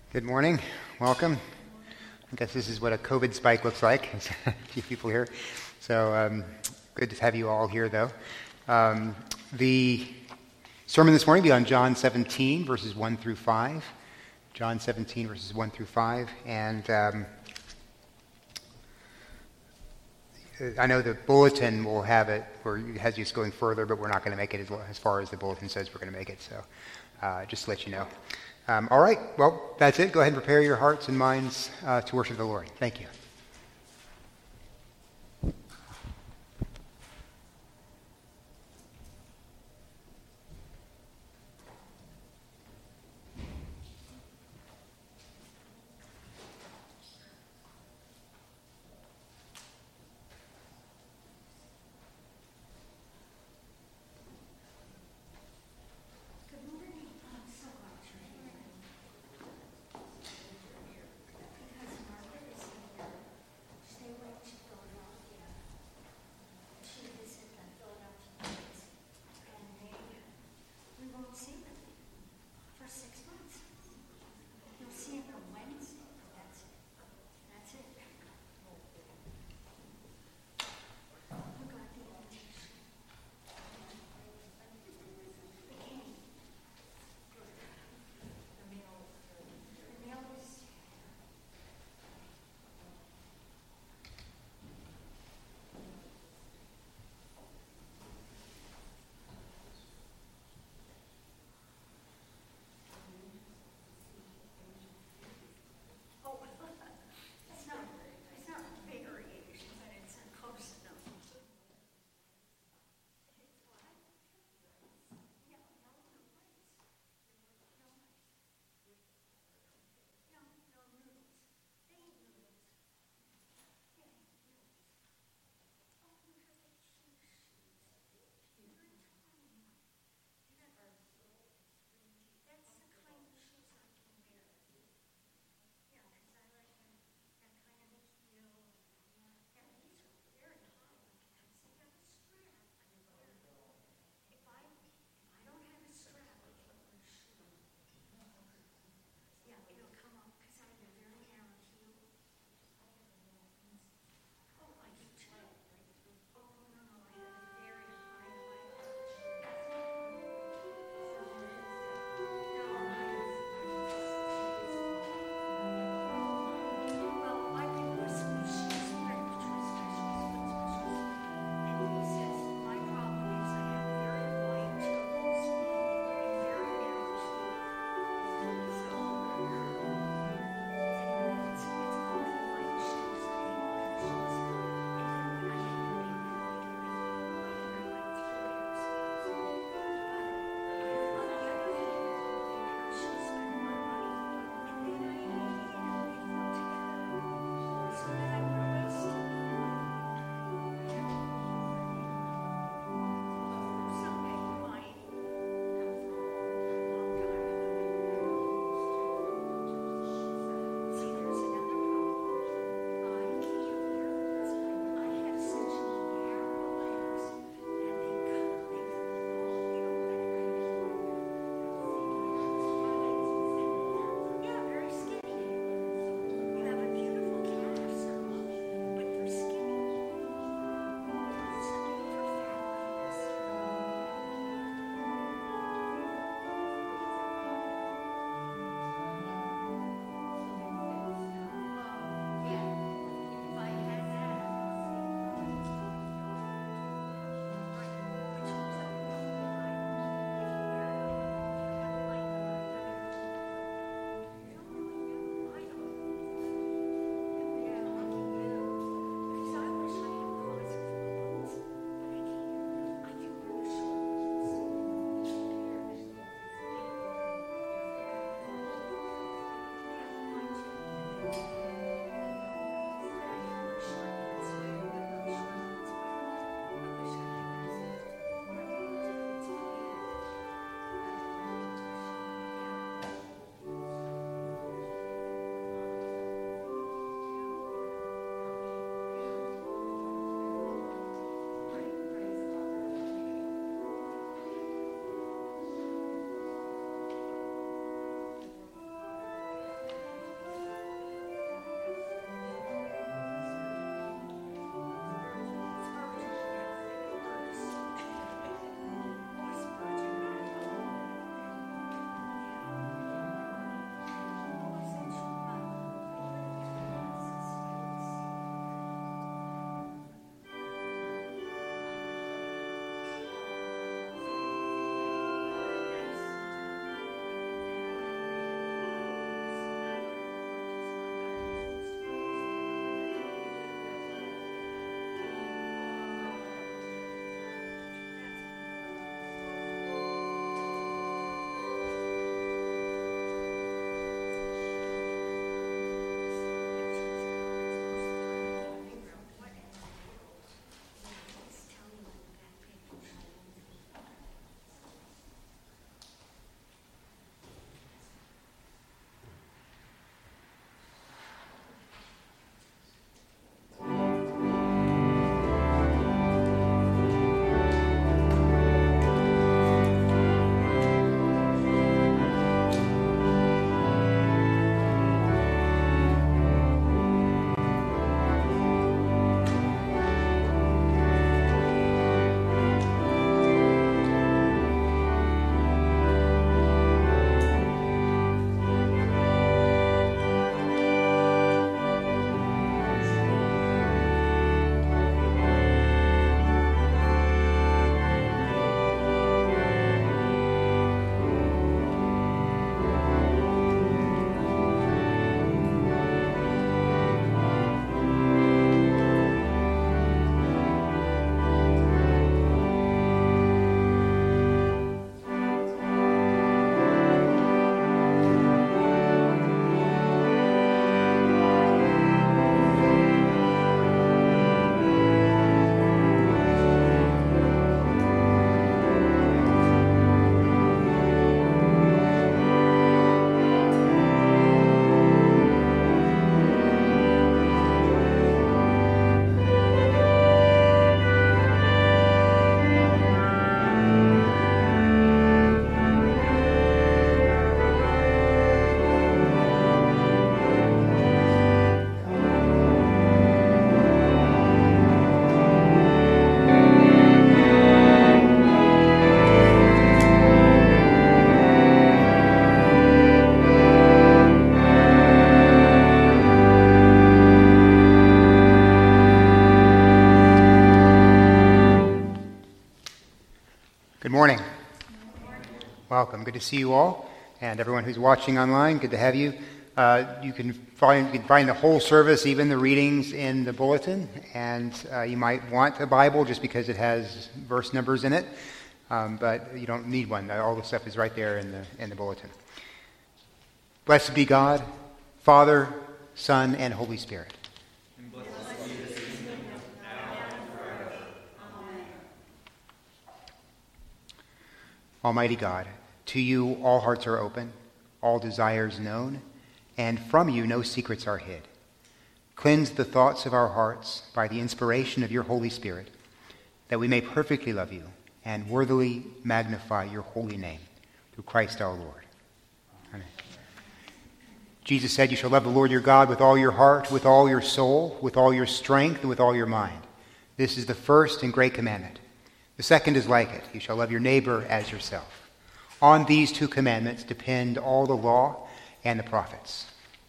Good morning. Welcome. I guess this is what a COVID spike looks like. There's a few people here. So good to have you all here, though. The sermon this morning will be on John 17, verses 1 through 5. John 17, verses 1 through 5. And I know the bulletin will have it, or it has you going further, but we're not going to make it as far as the bulletin says we're going to make it. So just to let you know. All right, well, that's it. Go ahead and prepare your hearts and minds to worship the Lord. Thank you. Good to see you all, and everyone who's watching online, good to have you. You can find the whole service, even the readings, in the bulletin, and you might want a Bible just because it has verse numbers in it, but you don't need one. All the stuff is right there in the bulletin. Blessed be God, Father, Son, and Holy Spirit. Almighty God, to you all hearts are open, all desires known, and from you no secrets are hid. Cleanse the thoughts of our hearts by the inspiration of your Holy Spirit, that we may perfectly love you and worthily magnify your holy name, through Christ our Lord. Amen. Jesus said, you shall love the Lord your God with all your heart, with all your soul, with all your strength, and with all your mind. This is the first and great commandment. The second is like it. You shall love your neighbor as yourself. On these two commandments depend all the law and the prophets.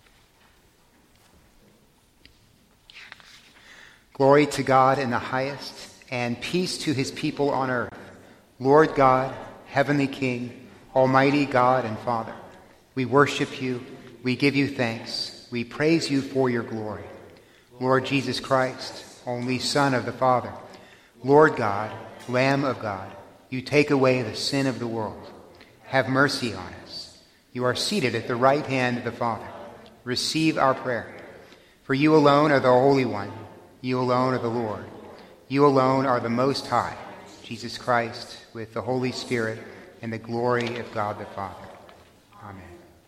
Glory to God in the highest, and peace to his people on earth. Lord God, heavenly King, almighty God and Father, we worship you, we give you thanks, we praise you for your glory. Lord Jesus Christ, only Son of the Father, Lord God, Lamb of God, you take away the sin of the world. Have mercy on us. You are seated at the right hand of the Father. Receive our prayer. For you alone are the Holy One. You alone are the Lord. You alone are the Most High, Jesus Christ, with the Holy Spirit and the glory of God the Father. Amen.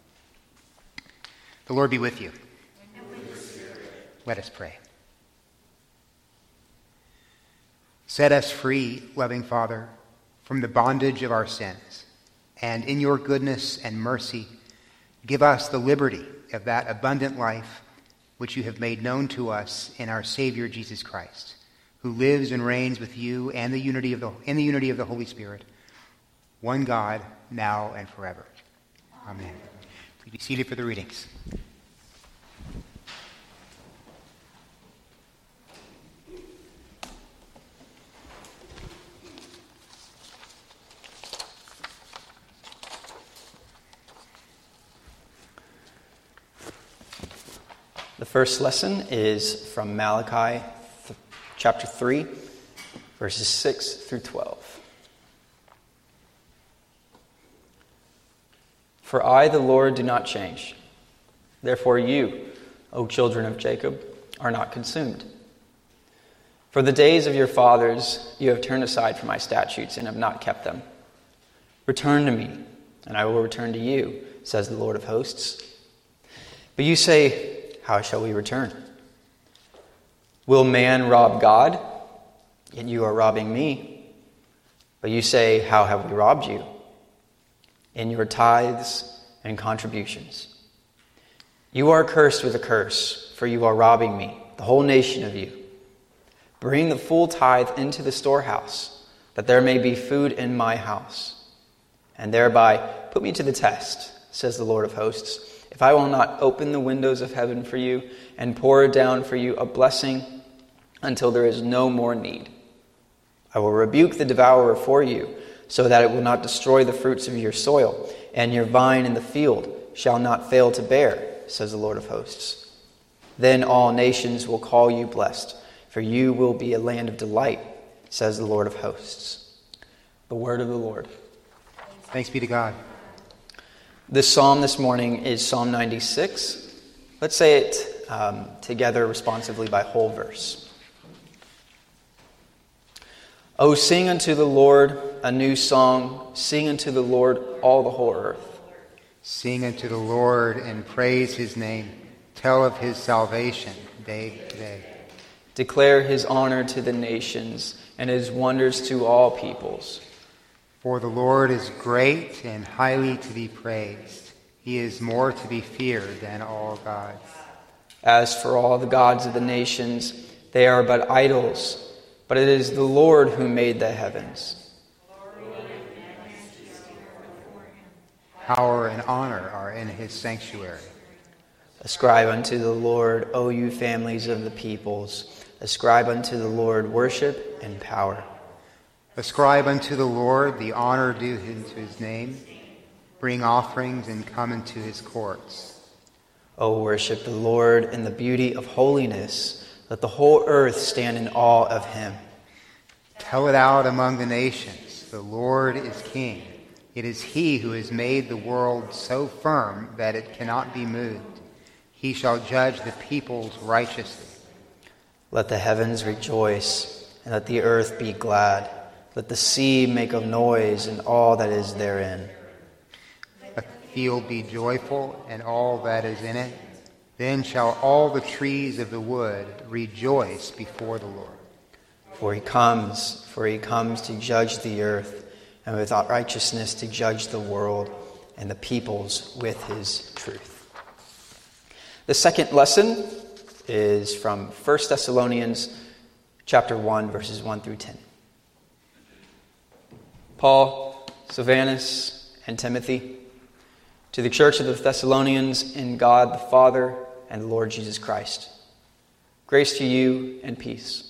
The Lord be with you. And with your spirit. Let us pray. Set us free, loving Father, from the bondage of our sins, and in your goodness and mercy, give us the liberty of that abundant life which you have made known to us in our Savior Jesus Christ, who lives and reigns with you and in the unity of the Holy Spirit, one God, now and forever. Amen. Please be seated for the readings. The first lesson is from Malachi chapter 3, verses 6 through 12. For I, the Lord, do not change. Therefore you, O children of Jacob, are not consumed. For the days of your fathers you have turned aside from my statutes and have not kept them. Return to me, and I will return to you, says the Lord of hosts. But you say, how shall we return? Will man rob God? Yet you are robbing me. But you say, how have we robbed you? In your tithes and contributions. You are cursed with a curse, for you are robbing me, the whole nation of you. Bring the full tithe into the storehouse, that there may be food in my house. And thereby put me to the test, says the Lord of hosts, if I will not open the windows of heaven for you and pour down for you a blessing until there is no more need. I will rebuke the devourer for you, so that it will not destroy the fruits of your soil, and your vine in the field shall not fail to bear, says the Lord of hosts. Then all nations will call you blessed, for you will be a land of delight, says the Lord of hosts. The word of the Lord. Thanks be to God. This psalm this morning is Psalm 96. Let's say it together responsively by whole verse. O sing unto the Lord a new song. Sing unto the Lord all the whole earth. Sing unto the Lord and praise his name. Tell of his salvation day to day. Declare his honor to the nations and his wonders to all peoples. For the Lord is great and highly to be praised. He is more to be feared than all gods. As for all the gods of the nations, they are but idols, but it is the Lord who made the heavens. Power and honor are in his sanctuary. Ascribe unto the Lord, O you families of the peoples. Ascribe unto the Lord worship and power. Ascribe unto the Lord the honor due to his name. bring offerings and come into his courts. O worship the Lord in the beauty of holiness. Let the whole earth stand in awe of him. Tell it out among the nations. The Lord is king. It is he who has made the world so firm that it cannot be moved. He shall judge the peoples righteously. Let the heavens rejoice, and let the earth be glad. Let the sea make a noise, and all that is therein. Let the field be joyful, and all that is in it. Then shall all the trees of the wood rejoice before the Lord. For he comes to judge the earth, and with righteousness to judge the world, and the peoples with his truth. The second lesson is from 1 Thessalonians chapter 1, verses 1 through 10. Paul, Silvanus, and Timothy, to the church of the Thessalonians in God the Father and the Lord Jesus Christ. Grace to you and peace.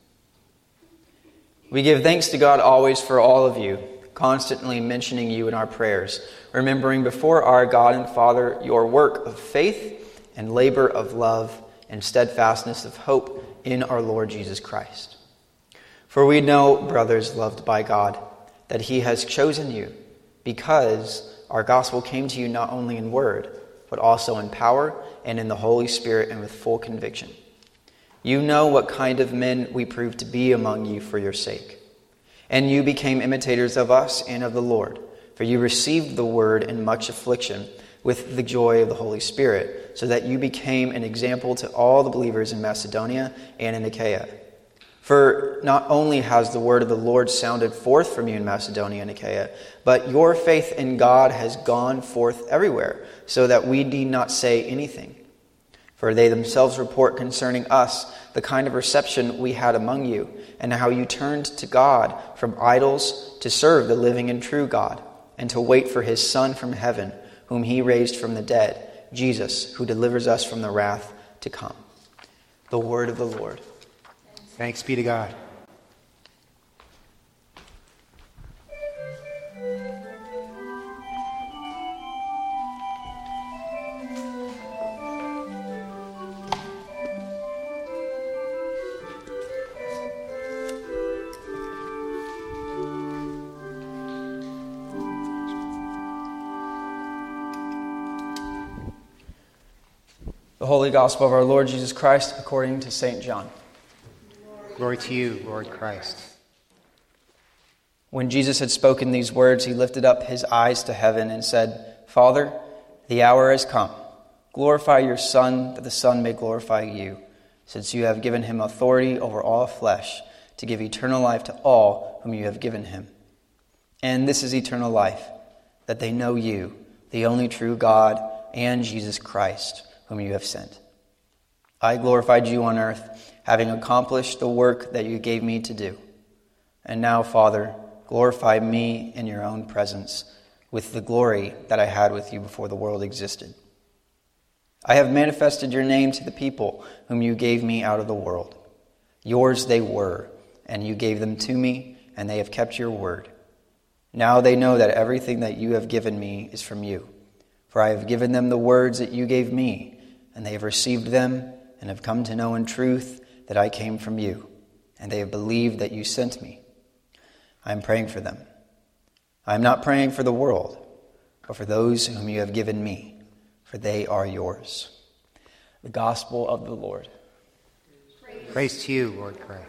We give thanks to God always for all of you, constantly mentioning you in our prayers, remembering before our God and Father your work of faith and labor of love and steadfastness of hope in our Lord Jesus Christ. For we know, brothers loved by God, that he has chosen you, because our gospel came to you not only in word, but also in power and in the Holy Spirit and with full conviction. You know what kind of men we proved to be among you for your sake. And you became imitators of us and of the Lord, for you received the word in much affliction with the joy of the Holy Spirit, so that you became an example to all the believers in Macedonia and in Achaia. For not only has the word of the Lord sounded forth from you in Macedonia and Achaia, but your faith in God has gone forth everywhere, so that we need not say anything. For they themselves report concerning us the kind of reception we had among you, and how you turned to God from idols to serve the living and true God, and to wait for his Son from heaven, whom he raised from the dead, Jesus, who delivers us from the wrath to come. The word of the Lord. Thanks be to God. The Holy Gospel of our Lord Jesus Christ according to St. John. Glory to you, Lord Christ. When Jesus had spoken these words, he lifted up his eyes to heaven and said, Father, the hour has come. Glorify your Son, that the Son may glorify you, since you have given him authority over all flesh, to give eternal life to all whom you have given him. And this is eternal life, that they know you, the only true God, and Jesus Christ, whom you have sent. I glorified you on earth, having accomplished the work that you gave me to do. And now, Father, glorify me in your own presence with the glory that I had with you before the world existed. I have manifested your name to the people whom you gave me out of the world. Yours they were, and you gave them to me, and they have kept your word. Now they know that everything that you have given me is from you. For I have given them the words that you gave me, and they have received them and have come to know in truth that I came from you, and they have believed that you sent me. I am praying for them. I am not praying for the world, but for those whom you have given me, for they are yours. The Gospel of the Lord. Praise to you, Lord Christ.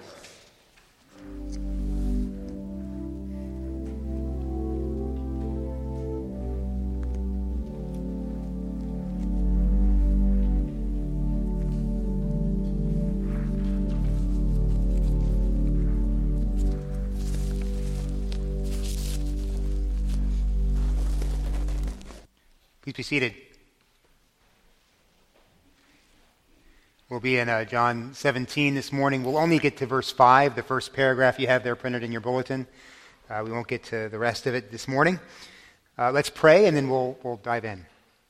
Please be seated. We'll be in John 17 this morning. We'll only get to verse 5, the first paragraph you have there printed in your bulletin. We won't get to the rest of it this morning. Let's pray, and then we'll dive in.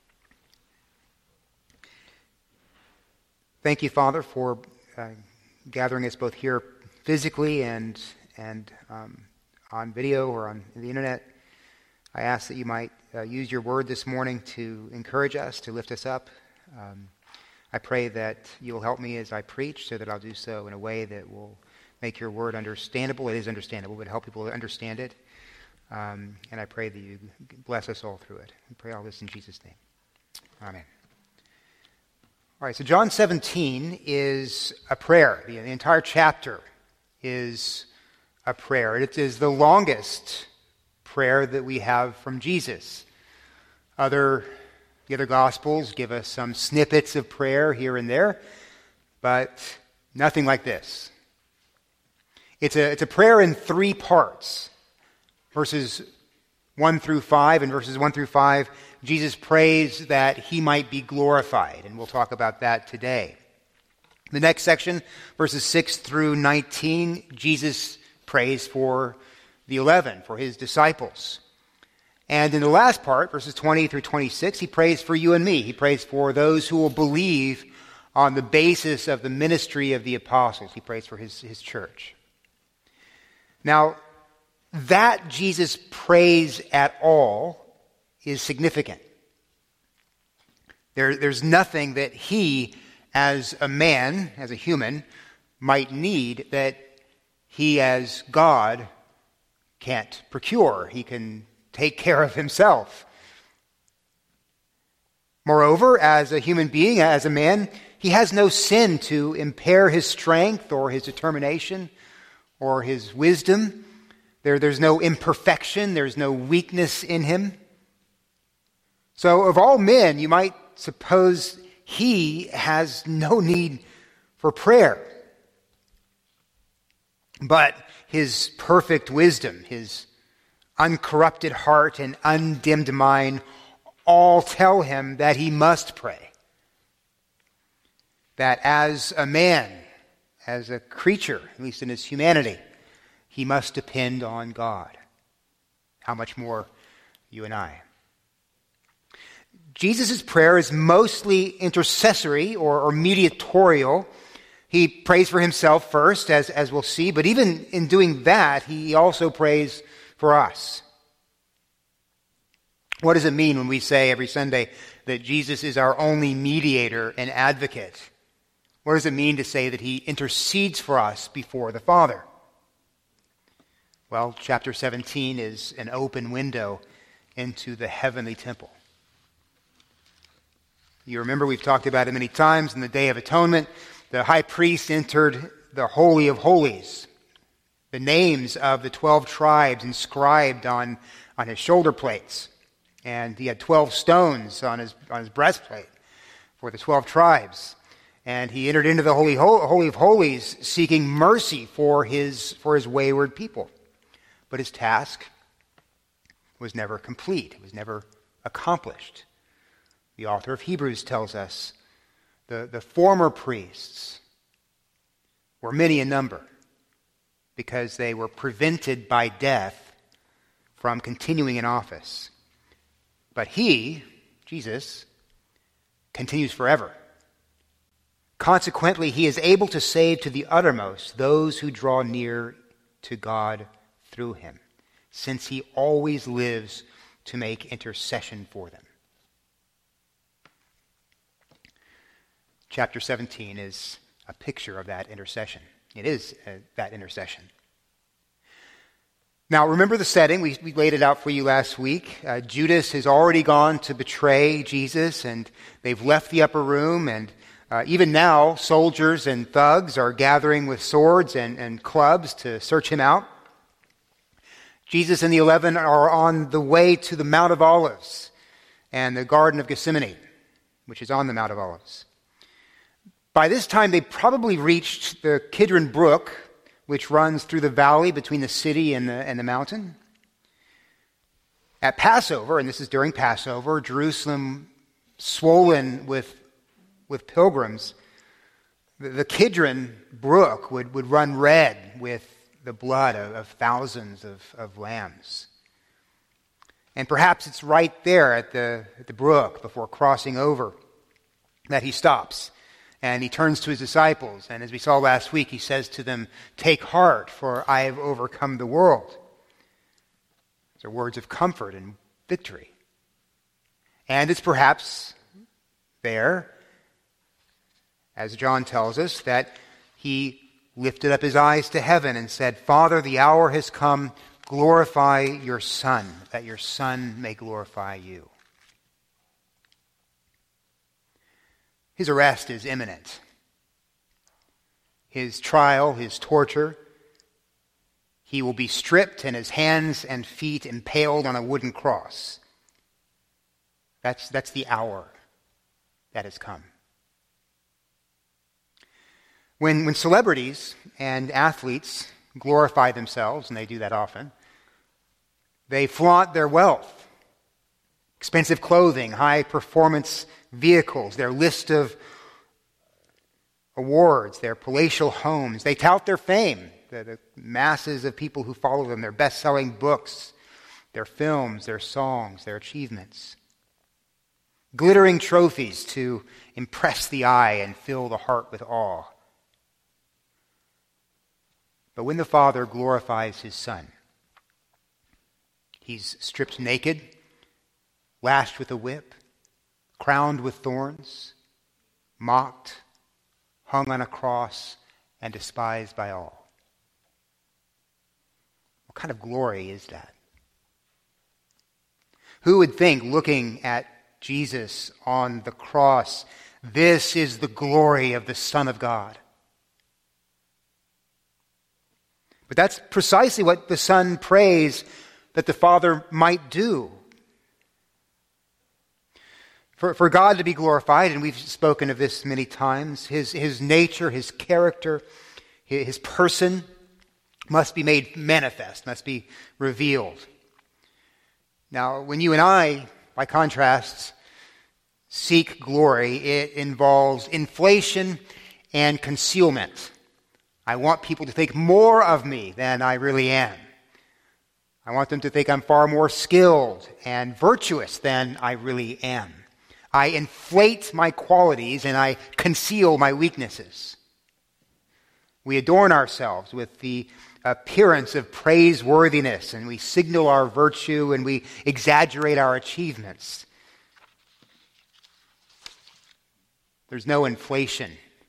Thank you, Father, for gathering us both here physically and on video or on the internet. I ask that you might use your word this morning to encourage us, to lift us up. I pray that you'll help me as I preach so that I'll do so in a way that will make your word understandable. It is understandable, but help people understand it. And I pray that you bless us all through it. I pray all this in Jesus' name. Amen. All right, so John 17 is a prayer. The entire chapter is a prayer. It is the longest prayer that we have from Jesus. The other Gospels give us some snippets of prayer here and there, but nothing like this. It's a prayer in 3 parts. Verses 1 through 5, and verses 1 through 5, Jesus prays that he might be glorified, and we'll talk about that today. The next section, verses 6 through 19, Jesus prays for the 11, for his disciples. And in the last part, verses 20 through 26, he prays for you and me. He prays for those who will believe on the basis of the ministry of the apostles. He prays for his church. Now, that Jesus prays at all is significant. There's nothing that he, as a man, as a human, might need that he, as God, can't procure. He can take care of himself. Moreover, as a human being, as a man, he has no sin to impair his strength or his determination or his wisdom. There's no imperfection. There's no weakness in him. So of all men, you might suppose he has no need for prayer. But his perfect wisdom, his uncorrupted heart and undimmed mind all tell him that he must pray. That as a man, as a creature, at least in his humanity, he must depend on God. How much more you and I? Jesus' prayer is mostly intercessory or mediatorial. He prays for himself first, as we'll see, but even in doing that, he also prays for us. What does it mean when we say every Sunday that Jesus is our only mediator and advocate? What does it mean to say that he intercedes for us before the Father? Well, chapter 17 is an open window into the heavenly temple. You remember we've talked about it many times. In the Day of Atonement, the high priest entered the Holy of Holies. The names of the 12 tribes inscribed on his shoulder plates. And he had 12 stones on his breastplate for the 12 tribes. And he entered into the Holy of Holies seeking mercy for his wayward people. But his task was never complete. It was never accomplished. The author of Hebrews tells us the former priests were many in number because they were prevented by death from continuing in office. But he, Jesus, continues forever. Consequently, he is able to save to the uttermost those who draw near to God through him, since he always lives to make intercession for them. Chapter 17 is a picture of that intercession. It is that intercession. Now, remember the setting. We laid it out for you last week. Judas has already gone to betray Jesus, and they've left the upper room, and even now, soldiers and thugs are gathering with swords and clubs to search him out. Jesus and the 11 are on the way to the Mount of Olives and the Garden of Gethsemane, which is on the Mount of Olives. By this time, they probably reached the Kidron Brook, which runs through the valley between the city and the mountain. At Passover, and this is during Passover, Jerusalem swollen with pilgrims, the Kidron Brook would run red with the blood of thousands of lambs. And perhaps it's right there at the brook before crossing over that he stops. And he turns to his disciples, and as we saw last week, he says to them, "Take heart, for I have overcome the world." These are words of comfort and victory. And it's perhaps there, as John tells us, that he lifted up his eyes to heaven and said, Father, the hour has come, glorify your Son, that your Son may glorify you. His arrest is imminent. His trial, his torture, he will be stripped and his hands and feet impaled on a wooden cross. That's the hour that has come. When celebrities and athletes glorify themselves, and they do that often, they flaunt their wealth, expensive clothing, high-performance vehicles, their list of awards, their palatial homes. They tout their fame, the masses of people who follow them, their best-selling books, their films, their songs, their achievements. Glittering trophies to impress the eye and fill the heart with awe. But when the Father glorifies his Son, he's stripped naked, lashed with a whip, crowned with thorns, mocked, hung on a cross, and despised by all. What kind of glory is that? Who would think, looking at Jesus on the cross, this is the glory of the Son of God? But that's precisely what the Son prays that the Father might do. For God to be glorified, and we've spoken of this many times, his nature, his character, his person must be made manifest, must be revealed. Now, when you and I, by contrast, seek glory, it involves inflation and concealment. I want people to think more of me than I really am. I want them to think I'm far more skilled and virtuous than I really am. I inflate my qualities and I conceal my weaknesses. We adorn ourselves with the appearance of praiseworthiness, and we signal our virtue and we exaggerate our achievements. There's no inflation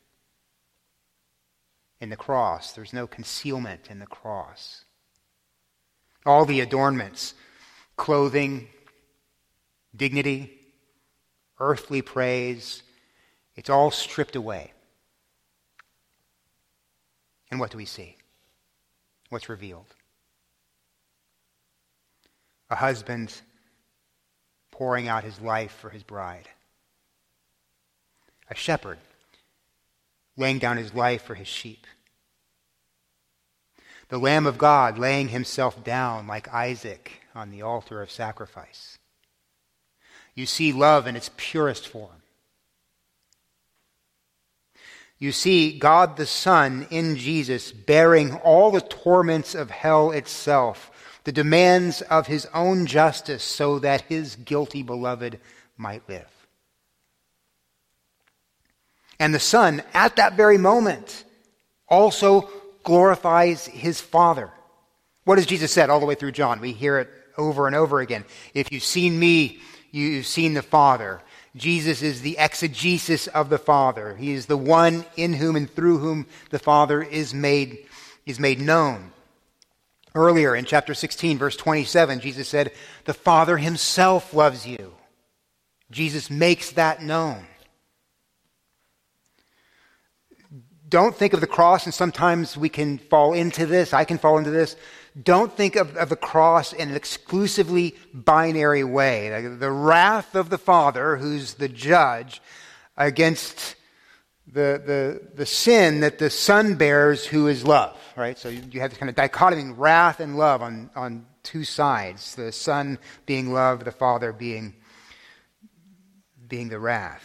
in the cross. There's no concealment in the cross. All the adornments, clothing, dignity, earthly praise, it's all stripped away. And what do we see? What's revealed? A husband pouring out his life for his bride. A shepherd laying down his life for his sheep. The Lamb of God laying himself down like Isaac on the altar of sacrifice. You see love in its purest form. You see God the Son in Jesus bearing all the torments of hell itself, the demands of his own justice so that his guilty beloved might live. And the Son, at that very moment, also glorifies his Father. What has Jesus said all the way through John? We hear it over and over again. If you've seen me, you've seen the Father. Jesus is the exegesis of the Father. He is the one in whom and through whom the Father is made known. Earlier in chapter 16, verse 27, Jesus said, the Father himself loves you. Jesus makes that known. Don't think of the cross, and sometimes we can fall into this, I can fall into this. Don't think of the cross in an exclusively binary way. The wrath of the Father, who's the judge, against the sin that the Son bears, who is love. Right? So you have this kind of dichotomy, wrath and love on two sides. The Son being love, the Father being the wrath.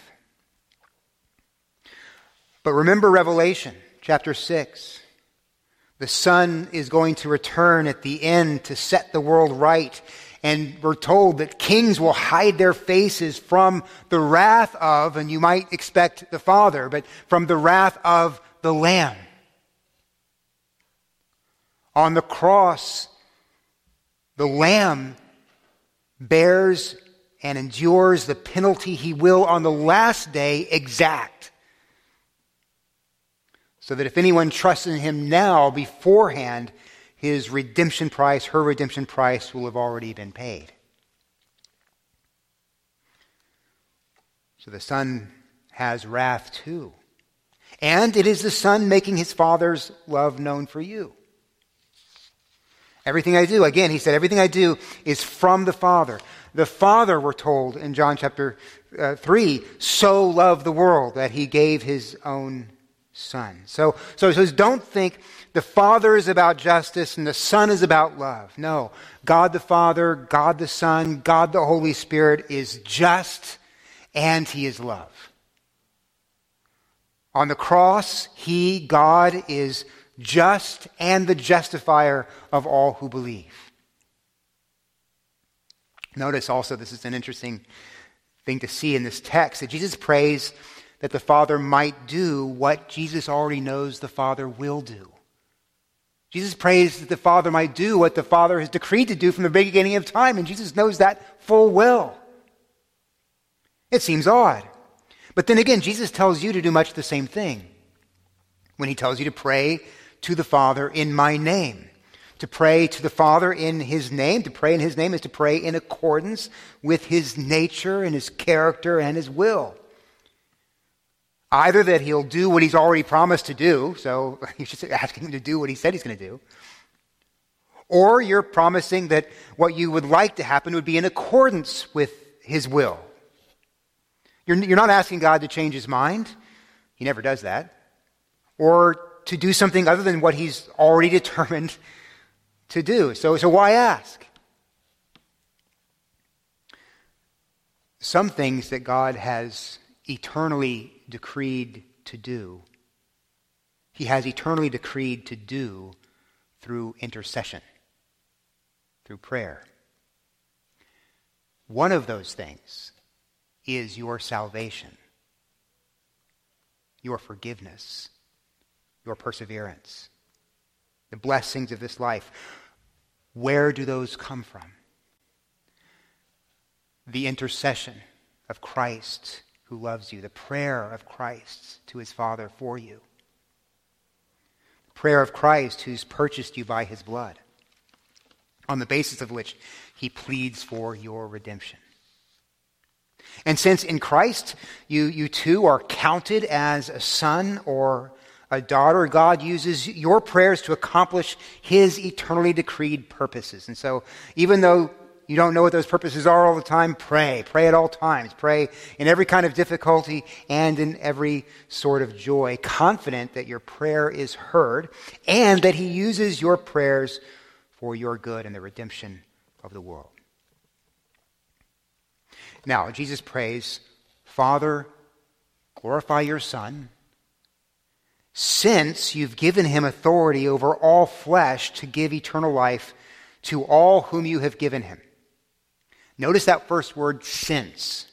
But remember Revelation chapter 6. The Son is going to return at the end to set the world right. And we're told that kings will hide their faces from the wrath of, and you might expect the Father, but from the wrath of the Lamb. On the cross, the Lamb bears and endures the penalty he will on the last day exact. So that if anyone trusts in him now beforehand, his redemption price, her redemption price will have already been paid. So the Son has wrath too. And it is the Son making his Father's love known for you. Everything I do, again, he said, everything I do is from the Father. The Father, we're told in John chapter 3, so loved the world that he gave his own Son. So don't think the Father is about justice and the Son is about love. No, God the Father, God the Son, God the Holy Spirit is just and he is love. On the cross, he, God, is just and the justifier of all who believe. Notice also, this is an interesting thing to see in this text, that Jesus prays that the Father might do what Jesus already knows the Father will do. Jesus prays that the Father might do what the Father has decreed to do from the beginning of time, and Jesus knows that full well. It seems odd. But then again, Jesus tells you to do much the same thing when he tells you to pray to the Father in my name. To pray to the Father in his name, to pray in his name is to pray in accordance with his nature and his character and his will. Either that he'll do what he's already promised to do, so you're just asking him to do what he said he's going to do, or you're promising that what you would like to happen would be in accordance with his will. You're not asking God to change his mind. He never does that. Or to do something other than what he's already determined to do. So why ask? Some things that God has eternally decreed to do, he has eternally decreed to do through intercession, through prayer. One of those things is your salvation, your forgiveness, your perseverance, the blessings of this life. Where do those come from? The intercession of Christ who loves you, the prayer of Christ to his Father for you, the prayer of Christ who's purchased you by his blood, on the basis of which he pleads for your redemption. And since in Christ you too are counted as a son or a daughter, God uses your prayers to accomplish his eternally decreed purposes. And so even though you don't know what those purposes are all the time, pray. Pray at all times. Pray in every kind of difficulty and in every sort of joy, confident that your prayer is heard and that he uses your prayers for your good and the redemption of the world. Now, Jesus prays, Father, glorify your Son, since you've given him authority over all flesh to give eternal life to all whom you have given him. Notice that first word, since.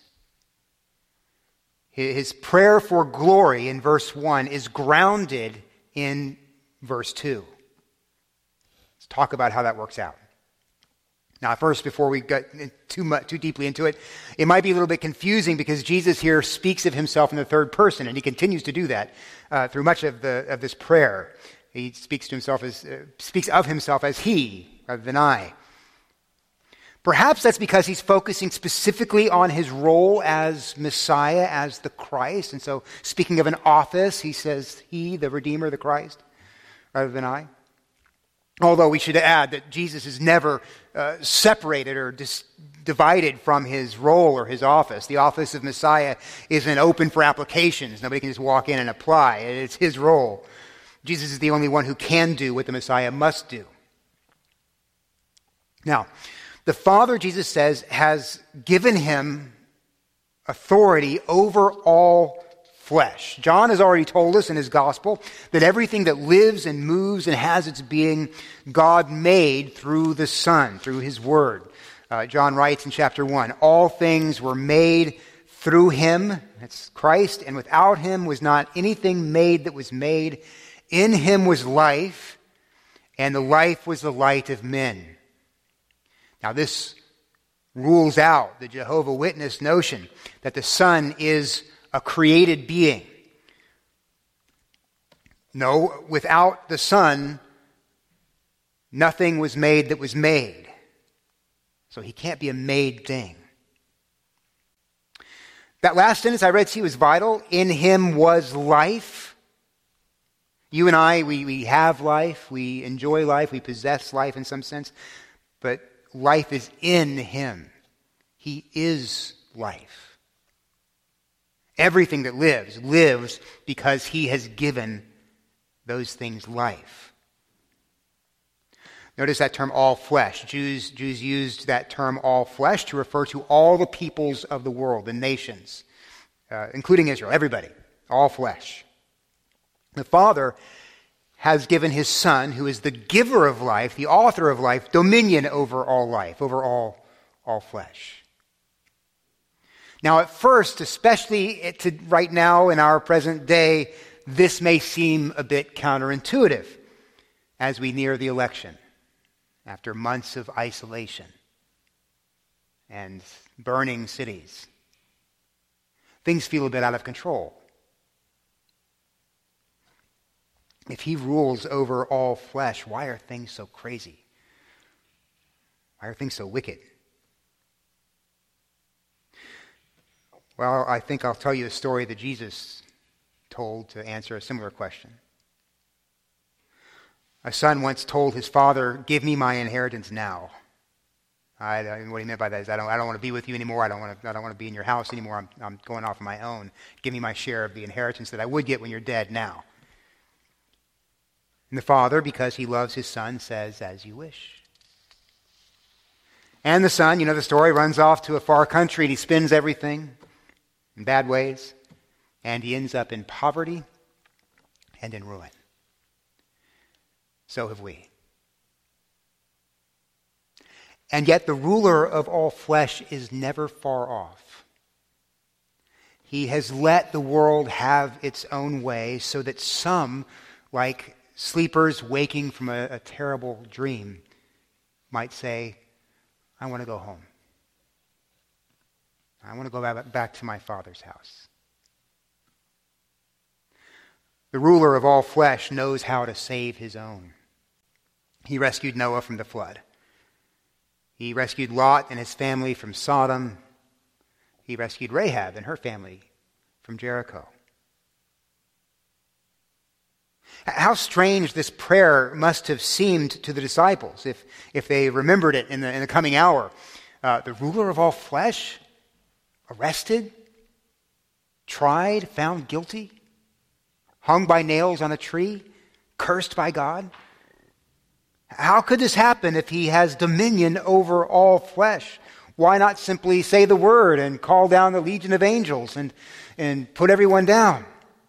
His prayer for glory in verse 1 is grounded in verse 2. Let's talk about how that works out. Now, first, before we get too deeply into it, it might be a little bit confusing because Jesus here speaks of himself in the third person, and he continues to do that through much of this prayer. He speaks of himself as he rather than I. Perhaps that's because he's focusing specifically on his role as Messiah, as the Christ, and so speaking of an office, he says he, the Redeemer, the Christ, rather than I. Although we should add that Jesus is never separated or divided from his role or his office. The office of Messiah isn't open for applications. Nobody can just walk in and apply. It's his role. Jesus is the only one who can do what the Messiah must do. Now, the Father, Jesus says, has given him authority over all flesh. John has already told us in his gospel that everything that lives and moves and has its being, God made through the Son, through his word. John writes in chapter 1, all things were made through him, that's Christ, and without him was not anything made that was made. In him was life, and the life was the light of men. Now this rules out the Jehovah Witness notion that the Son is a created being. No, without the Son, nothing was made that was made. So he can't be a made thing. That last sentence I read to you is vital. In him was life. You and I, we have life, we enjoy life, we possess life in some sense, but life is in him. He is life. Everything that lives because he has given those things life. Notice that term all flesh. Jews used that term all flesh to refer to all the peoples of the world, the nations, including Israel, everybody, all flesh. The Father has given his Son, who is the giver of life, the author of life, dominion over all life, over all flesh. Now at first, especially right now in our present day, this may seem a bit counterintuitive as we near the election, after months of isolation and burning cities. Things feel a bit out of control. If he rules over all flesh, why are things so crazy? Why are things so wicked? Well, I think I'll tell you a story that Jesus told to answer a similar question. A son once told his father, "Give me my inheritance now." What he meant by that is, I don't want to be with you anymore. I don't want to be in your house anymore. I'm going off on my own. Give me my share of the inheritance that I would get when you're dead now. And the father, because he loves his son, says, "As you wish." And the son, you know the story, runs off to a far country and he spends everything in bad ways. And he ends up in poverty and in ruin. So have we. And yet the ruler of all flesh is never far off. He has let the world have its own way so that some, like sleepers waking from a terrible dream, might say, "I want to go home. I want to go back to my Father's house." The ruler of all flesh knows how to save his own. He rescued Noah from the flood. He rescued Lot and his family from Sodom. He rescued Rahab and her family from Jericho. How strange this prayer must have seemed to the disciples if they remembered it in the coming hour. The ruler of all flesh, arrested, tried, found guilty, hung by nails on a tree, cursed by God. How could this happen if he has dominion over all flesh? Why not simply say the word and call down the legion of angels and put everyone down?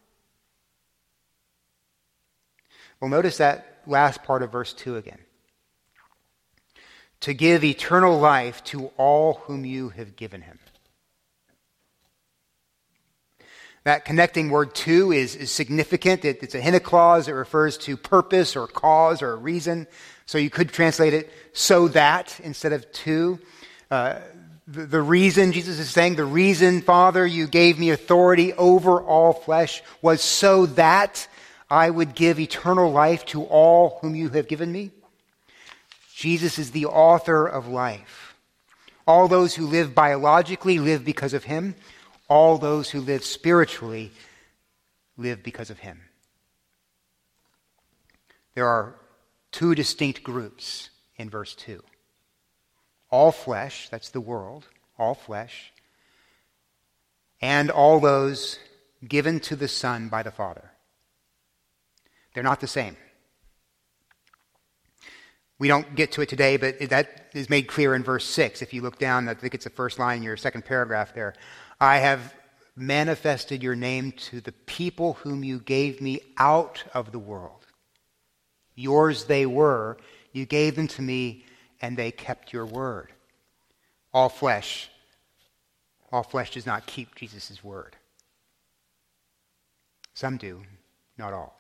Well, notice that last part of verse 2 again. To give eternal life to all whom you have given him. That connecting word "to" is significant. It's a hina clause. It refers to purpose or cause or reason. So you could translate it "so that" instead of "to." The reason, Jesus is saying, the reason, Father, you gave me authority over all flesh was so that I would give eternal life to all whom you have given me. Jesus is the author of life. All those who live biologically live because of him. All those who live spiritually live because of him. There are two distinct groups in verse 2. All flesh, that's the world, all flesh, and all those given to the Son by the Father. They're not the same. We don't get to it today, but that is made clear in verse 6. If you look down, I think it's the first line in your second paragraph there. I have manifested your name to the people whom you gave me out of the world. Yours they were. You gave them to me, and they kept your word. All flesh does not keep Jesus' word. Some do, not all.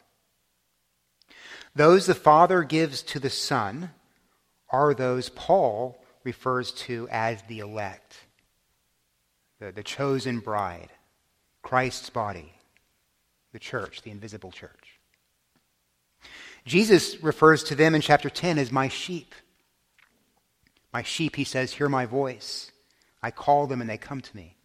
Those the Father gives to the Son are those Paul refers to as the elect, the chosen bride, Christ's body, the church, the invisible church. Jesus refers to them in chapter 10 as my sheep. My sheep, he says, hear my voice. I call them and they come to me.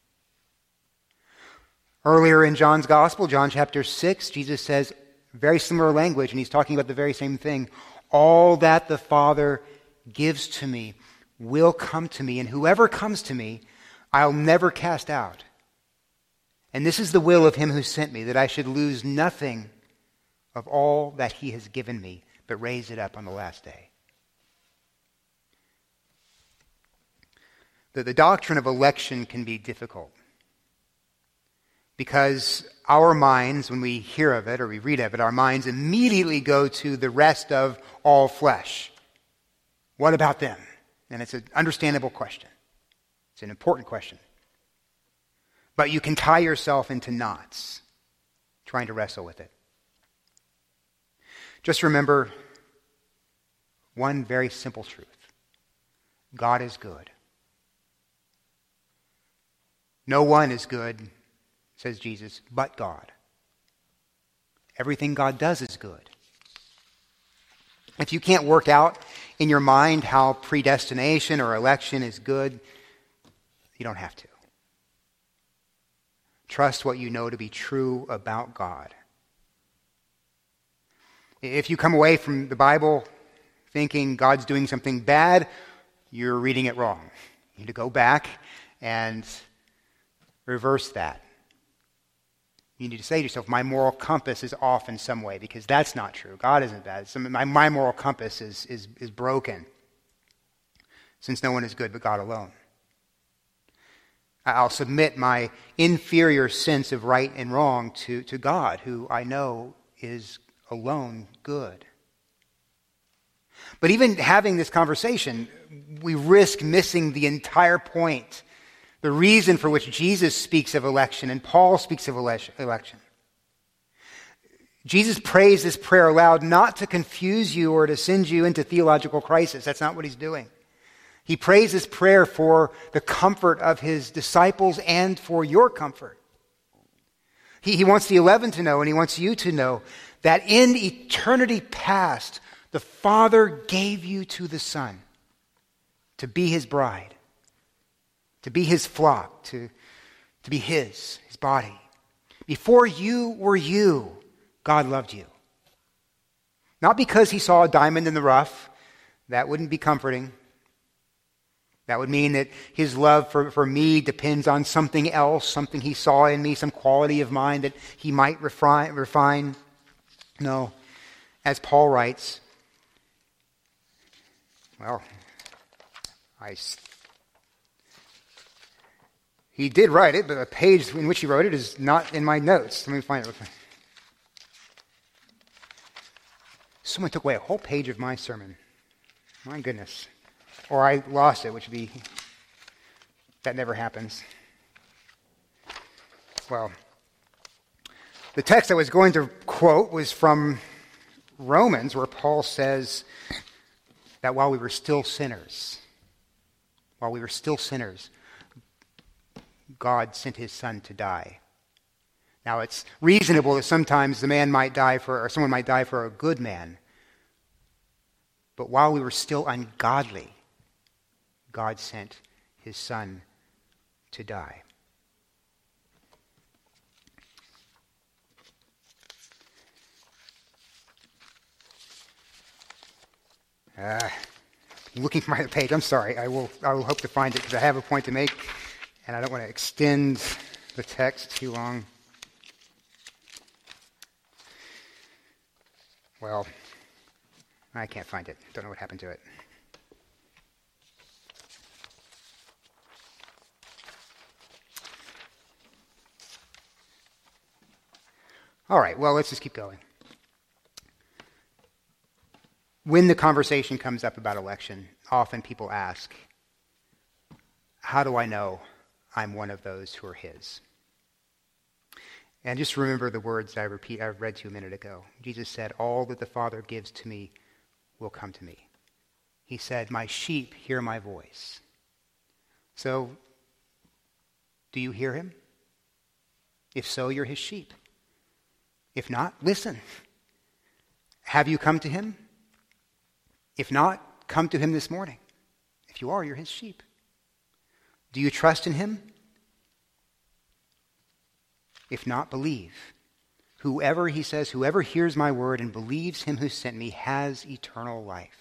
Earlier in John's Gospel, John chapter 6, Jesus says very similar language, and he's talking about the very same thing. All that the Father gives to me will come to me, and whoever comes to me, I'll never cast out. And this is the will of him who sent me, that I should lose nothing of all that he has given me, but raise it up on the last day. The doctrine of election can be difficult because our minds, when we hear of it or we read of it, our minds immediately go to the rest of all flesh. What about them? And it's an understandable question. It's an important question. But you can tie yourself into knots trying to wrestle with it. Just remember one very simple truth. God is good. No one is good, says Jesus, but God. Everything God does is good. If you can't work out in your mind how predestination or election is good, you don't have to. Trust what you know to be true about God. If you come away from the Bible thinking God's doing something bad, you're reading it wrong. You need to go back and reverse that. You need to say to yourself, my moral compass is off in some way, because that's not true. God isn't bad. My moral compass is broken, since no one is good but God alone. I'll submit my inferior sense of right and wrong to God, who I know is alone good. But even having this conversation, we risk missing the entire point, the reason for which Jesus speaks of election and Paul speaks of election. Jesus prays this prayer aloud not to confuse you or to send you into theological crisis. That's not what he's doing. He prays this prayer for the comfort of his disciples and for your comfort. He wants the 11 to know, and he wants you to know, that in eternity past, the Father gave you to the Son to be his bride, to be his flock, to be his body. Before you were you, God loved you. Not because he saw a diamond in the rough. That wouldn't be comforting. That would mean that his love for me depends on something else, something he saw in me, some quality of mine that he might refine. No, as Paul writes, he did write it, but the page in which he wrote it is not in my notes. Let me find it. Someone took away a whole page of my sermon. My goodness. Or I lost it, which would be, that never happens. Well, the text I was going to quote was from Romans, where Paul says that while we were still sinners, God sent his Son to die. Now, it's reasonable that sometimes someone might die for a good man. But while we were still ungodly, God sent his Son to die. I'm looking for my page. I'm sorry. I will hope to find it because I have a point to make, and I don't want to extend the text too long. Well, I can't find it. Don't know what happened to it. All right, well, let's just keep going. When the conversation comes up about election, often people ask, how do I know I'm one of those who are his? And just remember the words I read to you a minute ago. Jesus said, all that the Father gives to me will come to me. He said, "My sheep hear my voice." So, do you hear him? If so, you're his sheep. If not, listen. Have you come to him? If not, come to him this morning. If you are, you're his sheep. Do you trust in him? If not, believe. Whoever, he says, whoever hears my word and believes him who sent me has eternal life.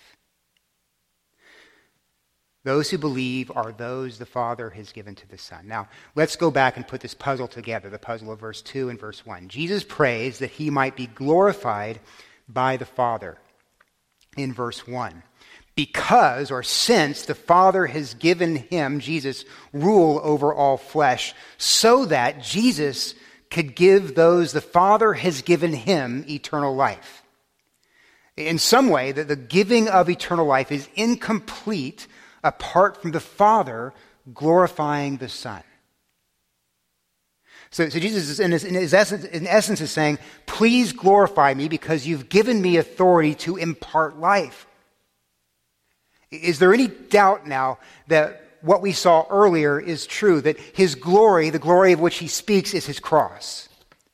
Those who believe are those the Father has given to the Son. Now, let's go back and put this puzzle together, the puzzle of verse 2 and verse 1. Jesus prays that he might be glorified by the Father in verse 1. Because, or since, the Father has given him, Jesus, rule over all flesh, so that Jesus could give those the Father has given him eternal life. In some way, the giving of eternal life is incomplete apart from the Father glorifying the Son. So Jesus is in essence is saying, please glorify me because you've given me authority to impart life. Is there any doubt now that what we saw earlier is true, that his glory, the glory of which he speaks, is his cross?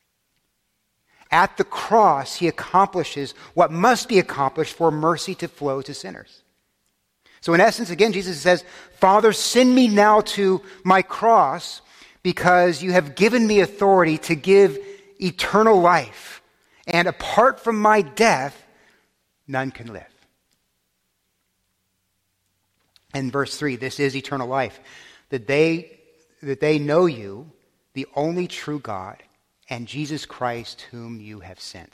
At the cross, he accomplishes what must be accomplished for mercy to flow to sinners. So in essence, again, Jesus says, Father, send me now to my cross because you have given me authority to give eternal life. And apart from my death, none can live. And verse 3, this is eternal life, that they know you, the only true God, and Jesus Christ whom you have sent.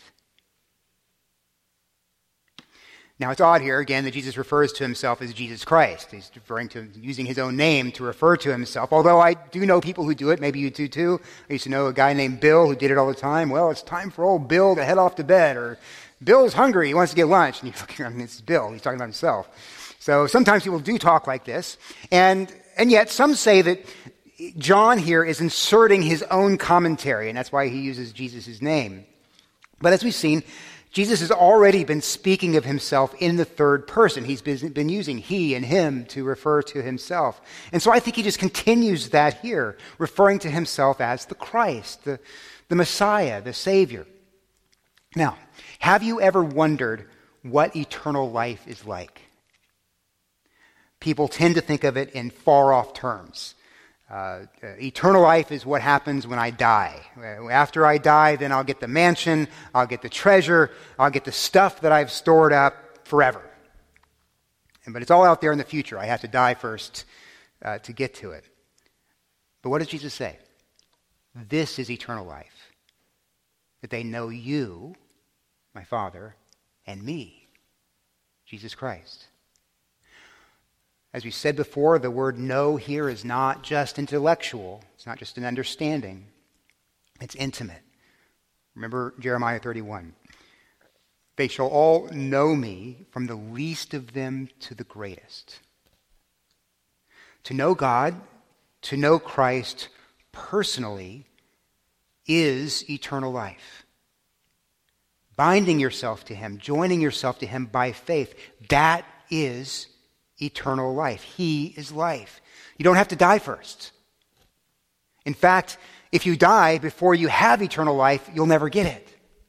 Now, it's odd here, again, that Jesus refers to himself as Jesus Christ. He's referring to using his own name to refer to himself, although I do know people who do it. Maybe you do too. I used to know a guy named Bill who did it all the time. Well, it's time for old Bill to head off to bed, or Bill's hungry, he wants to get lunch. And you're looking, I mean, it's Bill, he's talking about himself. So sometimes people do talk like this, and yet some say that John here is inserting his own commentary, and that's why he uses Jesus' name. But as we've seen, Jesus has already been speaking of himself in the third person. He's been using he and him to refer to himself. And so I think he just continues that here, referring to himself as the Christ, the Messiah, the Savior. Now, have you ever wondered what eternal life is like? People tend to think of it in far-off terms. Eternal life is what happens when I die. After I die, then I'll get the mansion, I'll get the treasure, I'll get the stuff that I've stored up forever. But it's all out there in the future. I have to die first to get to it. But what does Jesus say? This is eternal life, that they know you, my Father, and me, Jesus Christ. As we said before, the word know here is not just intellectual. It's not just an understanding. It's intimate. Remember Jeremiah 31. They shall all know me, from the least of them to the greatest. To know God, to know Christ personally, is eternal life. Binding yourself to him, joining yourself to him by faith, that is eternal life. He is life. You don't have to die first. In fact, if you die before you have eternal life, you'll never get it.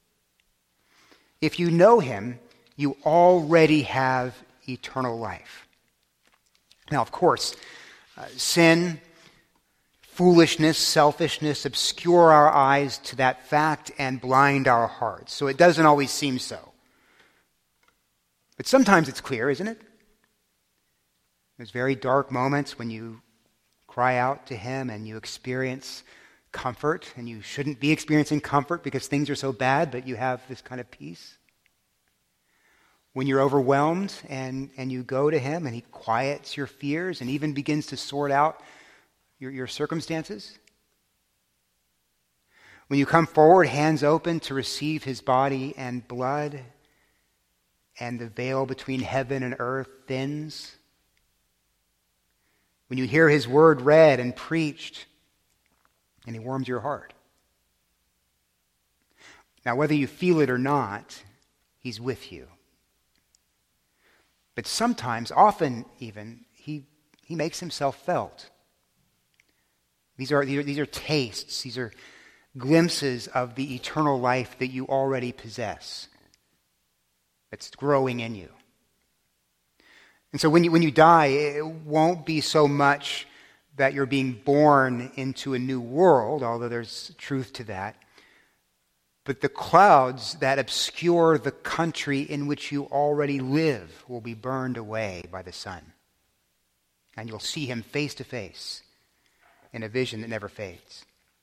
If you know him, you already have eternal life. Now, of course, sin, foolishness, selfishness obscure our eyes to that fact and blind our hearts. So it doesn't always seem so. But sometimes it's clear, isn't it? There's very dark moments when you cry out to him and you experience comfort, and you shouldn't be experiencing comfort because things are so bad, but you have this kind of peace. When you're overwhelmed and you go to him and he quiets your fears and even begins to sort out your circumstances. When you come forward, hands open to receive his body and blood, and the veil between heaven and earth thins. When you hear his word read and preached, and he warms your heart. Now, whether you feel it or not, he's with you. But sometimes, often even, he makes himself felt. These are tastes, these are glimpses of the eternal life that you already possess. That's growing in you. And so when you die, it won't be so much that you're being born into a new world, although there's truth to that, but the clouds that obscure the country in which you already live will be burned away by the sun. And you'll see him face to face in a vision that never fades.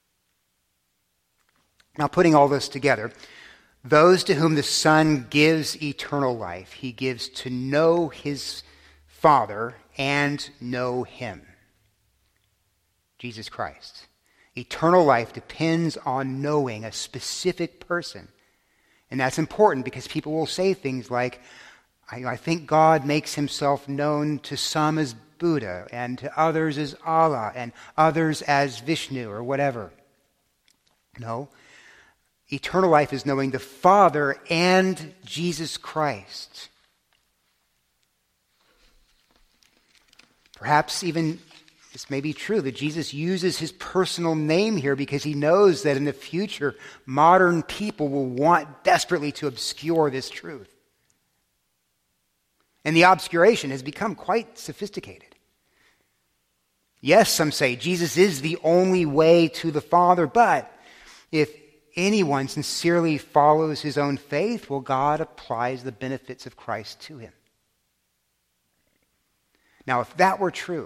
Now, putting all this together, those to whom the Son gives eternal life, he gives to know his Father and know him, Jesus Christ. Eternal life depends on knowing a specific person. And that's important because people will say things like, I think God makes himself known to some as Buddha and to others as Allah and others as Vishnu or whatever. No. Eternal life is knowing the Father and Jesus Christ. Perhaps even this may be true that Jesus uses his personal name here because he knows that in the future, modern people will want desperately to obscure this truth. And the obscuration has become quite sophisticated. Yes, some say Jesus is the only way to the Father, but if anyone sincerely follows his own faith, well, God applies the benefits of Christ to him. Now, if that were true,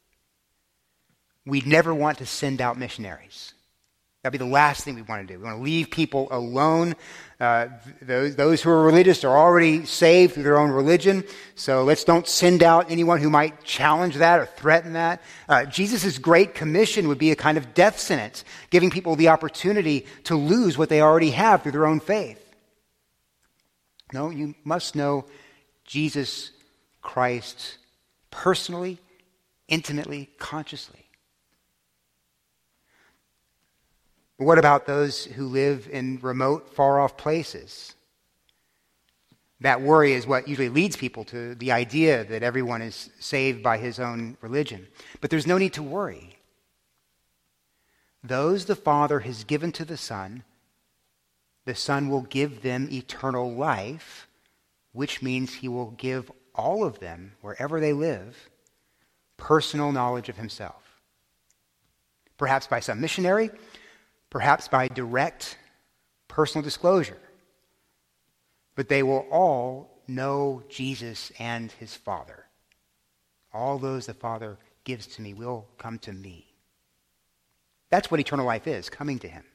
we'd never want to send out missionaries. That'd be the last thing we want to do. We want to leave people alone. Those who are religious are already saved through their own religion, so let's don't send out anyone who might challenge that or threaten that. Jesus' great commission would be a kind of death sentence, giving people the opportunity to lose what they already have through their own faith. No, you must know Jesus Christ personally, intimately, consciously. But what about those who live in remote, far-off places? That worry is what usually leads people to the idea that everyone is saved by his own religion. But there's no need to worry. Those the Father has given to the Son will give them eternal life, which means he will give all of them, wherever they live, personal knowledge of himself. Perhaps by some missionary, perhaps by direct personal disclosure. But they will all know Jesus and his Father. All those the Father gives to me will come to me. That's what eternal life is, coming to him.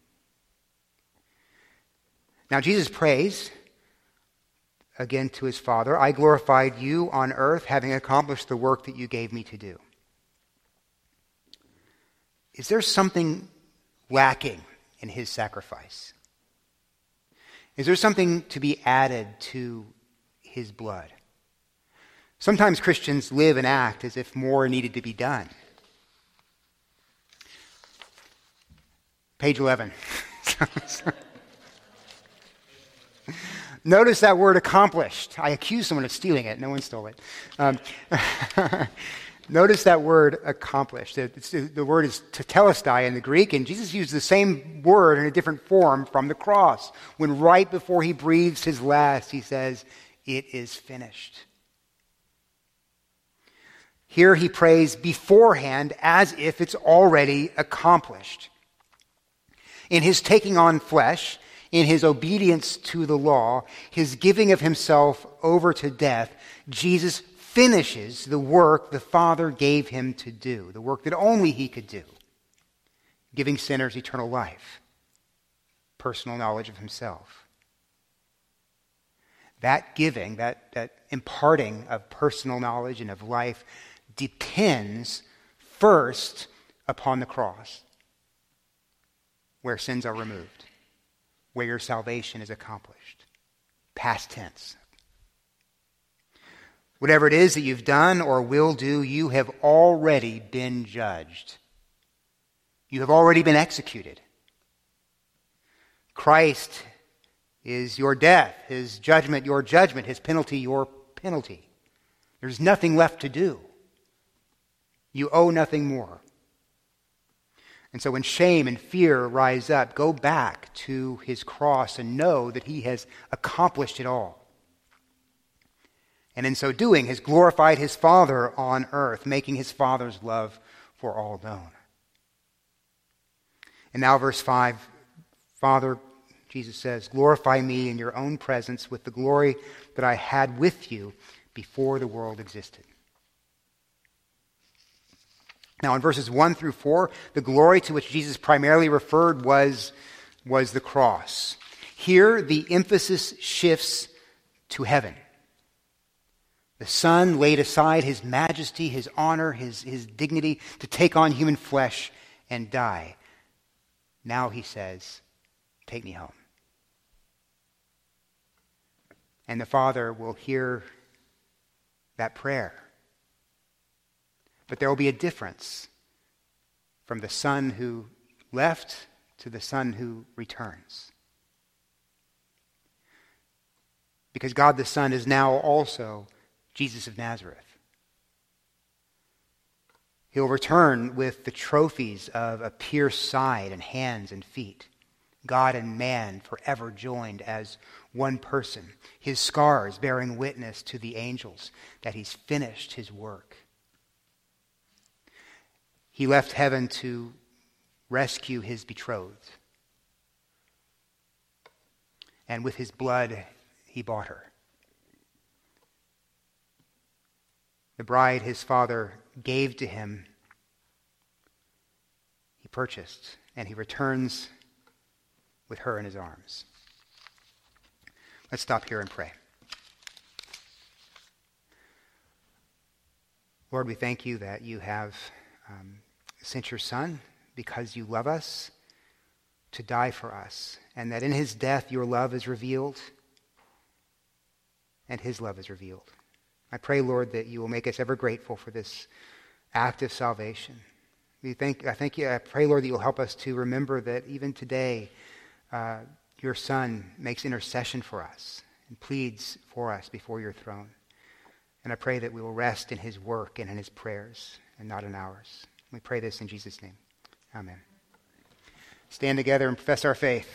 Now Jesus prays again to his Father, I glorified you on earth, having accomplished the work that you gave me to do. Is there something lacking in his sacrifice? Is there something to be added to his blood? Sometimes Christians live and act as if more needed to be done. Page 11. Notice that word accomplished. I accused someone of stealing it. No one stole it. Notice that word accomplished. The word is tetelestai in the Greek, and Jesus used the same word in a different form from the cross. When right before he breathes his last, he says, it is finished. Here he prays beforehand as if it's already accomplished. In his taking on flesh, in his obedience to the law, his giving of himself over to death, Jesus finishes the work the Father gave him to do, the work that only he could do, giving sinners eternal life, personal knowledge of himself. That giving, that imparting of personal knowledge and of life depends first upon the cross, where sins are removed, where your salvation is accomplished. Past tense. Whatever it is that you've done or will do, you have already been judged. You have already been executed. Christ is your death, his judgment, your judgment, his penalty, your penalty. There's nothing left to do. You owe nothing more. And so when shame and fear rise up, go back to his cross and know that he has accomplished it all. And in so doing, has glorified his Father on earth, making his Father's love for all known. And now verse 5, Father, Jesus says, glorify me in your own presence with the glory that I had with you before the world existed. Now in verses 1 through 4, the glory to which Jesus primarily referred was the cross. Here the emphasis shifts to heaven. The Son laid aside his majesty, his honor, his dignity to take on human flesh and die. Now he says, take me home. And the Father will hear that prayer. But there will be a difference from the Son who left to the Son who returns. Because God the Son is now also Jesus of Nazareth. He'll return with the trophies of a pierced side and hands and feet. God and man forever joined as one person. His scars bearing witness to the angels that he's finished his work. He left heaven to rescue his betrothed. And with his blood, he bought her. The bride his Father gave to him, he purchased, and he returns with her in his arms. Let's stop here and pray. Lord, we thank you that you have sent your Son because you love us to die for us, and that in his death your love is revealed and his love is revealed. I pray, Lord, that you will make us ever grateful for this act of salvation. I pray, Lord, that you'll help us to remember that even today, your Son makes intercession for us and pleads for us before your throne. And I pray that we will rest in his work and in his prayers and not in ours. We pray this in Jesus' name. Amen. Stand together and profess our faith.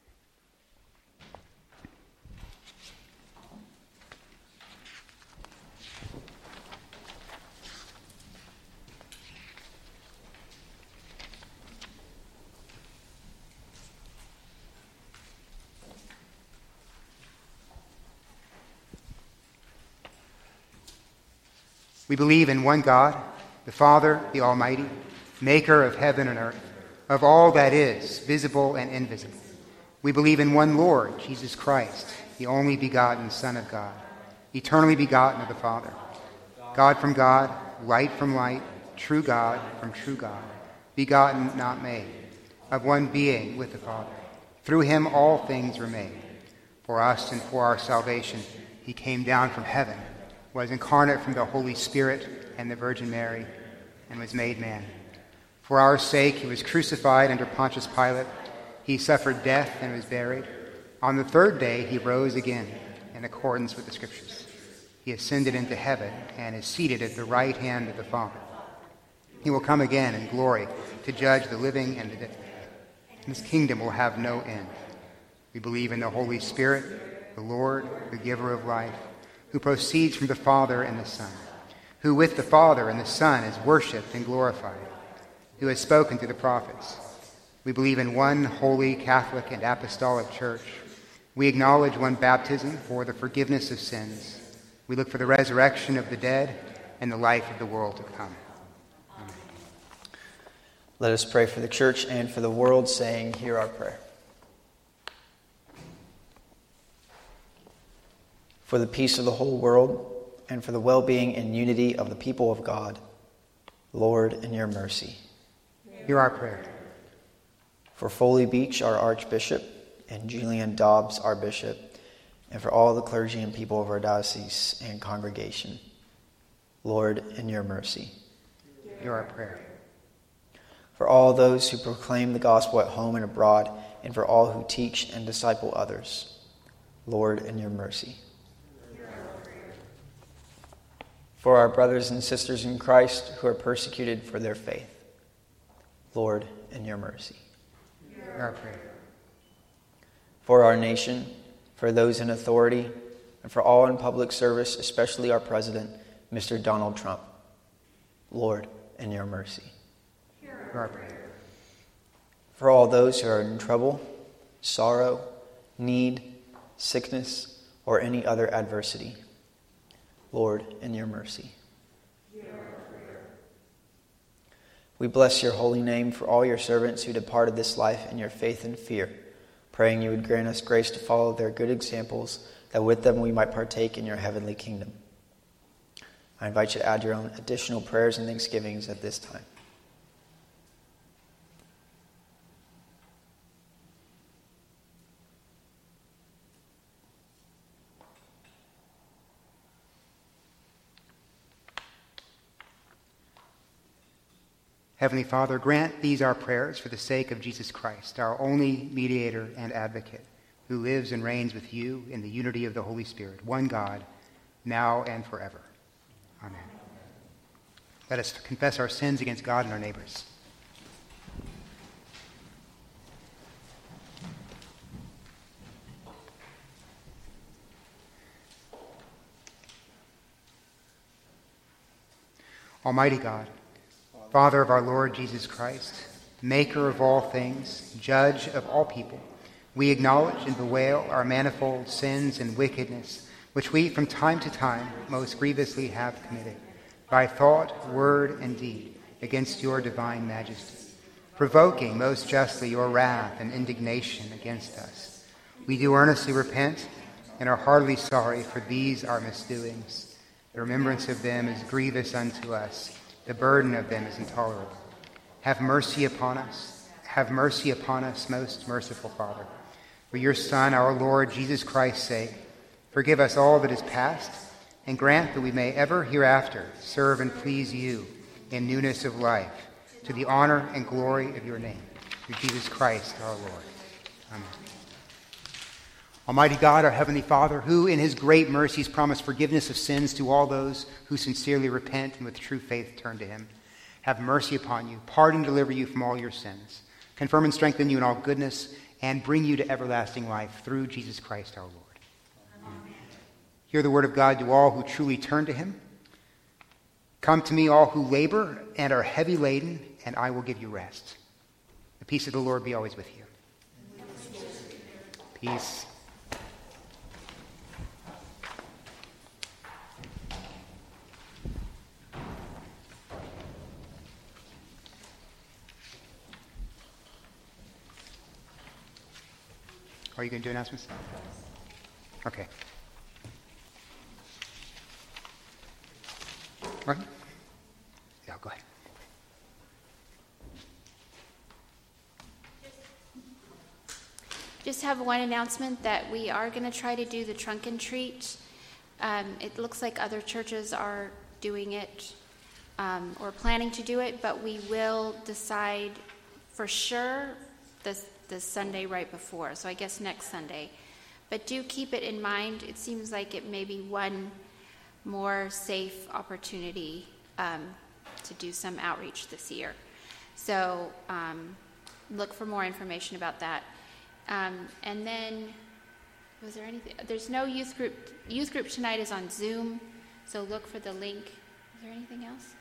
We believe in one God, the Father, the Almighty, maker of heaven and earth, of all that is, visible and invisible. We believe in one Lord, Jesus Christ, the only begotten Son of God, eternally begotten of the Father, God from God, light from light, true God from true God, begotten, not made, of one being with the Father. Through him all things were made. For us and for our salvation, he came down from heaven, was incarnate from the Holy Spirit and the Virgin Mary, and was made man. For our sake he was crucified under Pontius Pilate. He suffered death and was buried. On the third day he rose again in accordance with the Scriptures. He ascended into heaven and is seated at the right hand of the Father. He will come again in glory to judge the living and the dead. His kingdom will have no end. We believe in the Holy Spirit, the Lord, the giver of life, who proceeds from the Father and the Son, who with the Father and the Son is worshipped and glorified, who has spoken to the prophets. We believe in one holy, Catholic, and apostolic church. We acknowledge one baptism for the forgiveness of sins. We look for the resurrection of the dead and the life of the world to come. Amen. Let us pray for the church and for the world, saying, hear our prayer. For the peace of the whole world, and for the well-being and unity of the people of God, Lord, in your mercy. Hear our prayer. For Foley Beach, our Archbishop, and Julian Dobbs, our Bishop, and for all the clergy and people of our diocese and congregation, Lord, in your mercy. Hear our prayer. For all those who proclaim the gospel at home and abroad, and for all who teach and disciple others, Lord, in your mercy. For our brothers and sisters in Christ who are persecuted for their faith. Lord, in your mercy. Hear our prayer. For our nation, for those in authority, and for all in public service, especially our President, Mr. Donald Trump. Lord, in your mercy. Hear our prayer. For all those who are in trouble, sorrow, need, sickness, or any other adversity. Lord, in your mercy. We bless your holy name for all your servants who departed this life in your faith and fear, praying you would grant us grace to follow their good examples, that with them we might partake in your heavenly kingdom. I invite you to add your own additional prayers and thanksgivings at this time. Heavenly Father, grant these our prayers for the sake of Jesus Christ, our only mediator and advocate, who lives and reigns with you in the unity of the Holy Spirit, one God, now and forever. Amen. Let us confess our sins against God and our neighbors. Almighty God, Father of our Lord Jesus Christ, maker of all things, judge of all people, we acknowledge and bewail our manifold sins and wickedness, which we from time to time most grievously have committed, by thought, word, and deed, against your divine majesty, provoking most justly your wrath and indignation against us. We do earnestly repent and are heartily sorry for these our misdoings. The remembrance of them is grievous unto us. The burden of them is intolerable. Have mercy upon us. Have mercy upon us, most merciful Father. For your Son, our Lord Jesus Christ's sake, forgive us all that is past, and grant that we may ever hereafter serve and please you in newness of life, to the honor and glory of your name. Through Jesus Christ, our Lord. Amen. Almighty God, our Heavenly Father, who in his great mercies promised forgiveness of sins to all those who sincerely repent and with true faith turn to him, have mercy upon you, pardon and deliver you from all your sins, confirm and strengthen you in all goodness, and bring you to everlasting life through Jesus Christ our Lord. Amen. Hear the word of God to all who truly turn to him. Come to me, all who labor and are heavy laden, and I will give you rest. The peace of the Lord be always with you. Peace. Are you going to do announcements? Okay. Martin? Yeah, go ahead. Just have one announcement that we are going to try to do the trunk and treat. It looks like other churches are doing it or planning to do it, but we will decide for sure the Sunday right before, so I guess next Sunday. But do keep it in mind. It seems like it may be one more safe opportunity to do some outreach this year. So look for more information about that. And then, was there anything? There's no youth group. Youth group tonight is on Zoom, so look for the link. Is there anything else?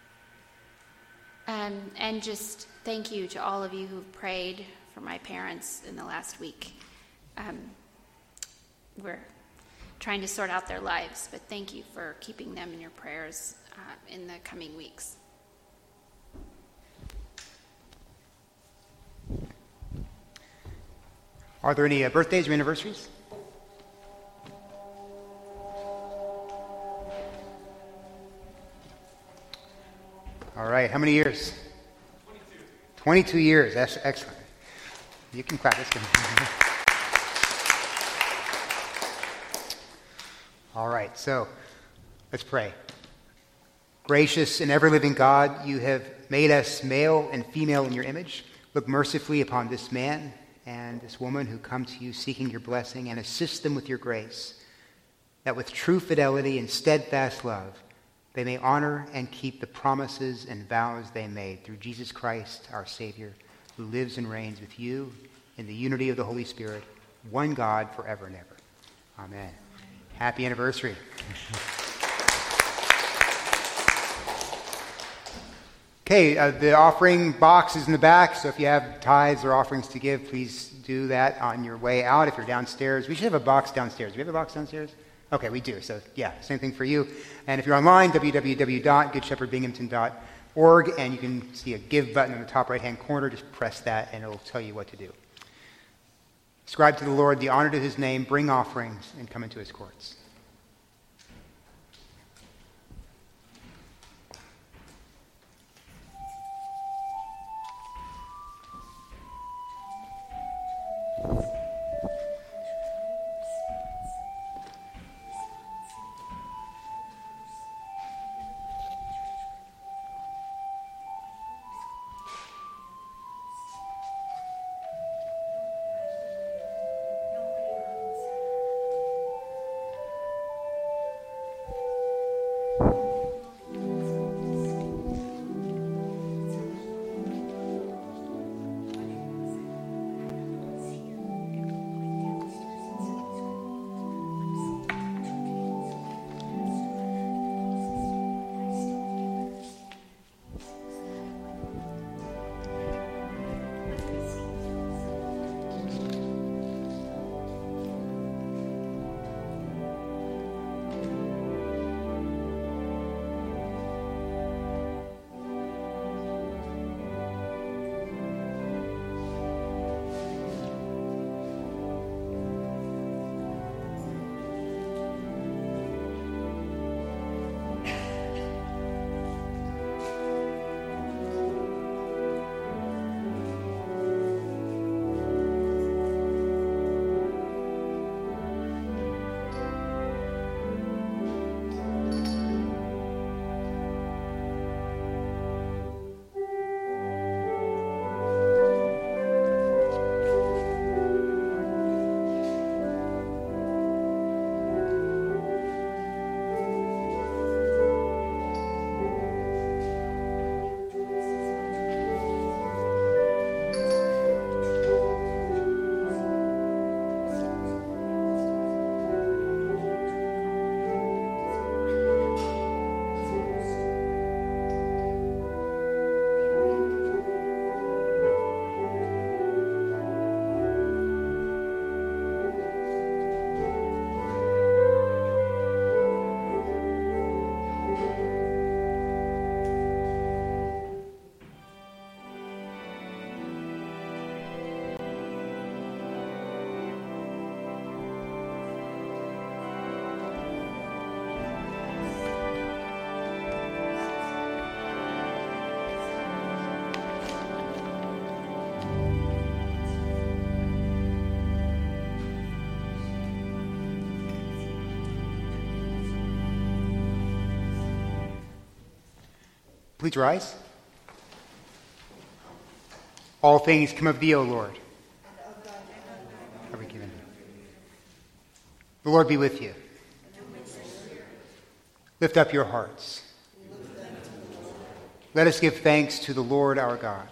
And just thank you to all of you who've prayed for my parents in the last week. We're trying to sort out their lives, but thank you for keeping them in your prayers in the coming weeks. Are there any birthdays or anniversaries? All right, how many years? 22 years, that's excellent. You can clap. That's good. All right, so let's pray. Gracious and ever-living God, you have made us male and female in your image. Look mercifully upon this man and this woman who come to you seeking your blessing, and assist them with your grace, that with true fidelity and steadfast love they may honor and keep the promises and vows they made through Jesus Christ, our Savior, who lives and reigns with you in the unity of the Holy Spirit, one God, forever and ever. Amen. Happy anniversary. Okay, the offering box is in the back, so if you have tithes or offerings to give, please do that on your way out. If you're downstairs, we should have a box downstairs. Do we have a box downstairs? Okay, we do. So, yeah, same thing for you. And if you're online, www.goodshepherdbinghamton.org, and you can see a give button in the top right-hand corner. Just press that, and it'll tell you what to do. Ascribe to the Lord the honor to his name, bring offerings, and come into his courts. Please rise. All things come of thee, O Lord. Are we given? The Lord be with you. Lift up your hearts. Let us give thanks to the Lord our God.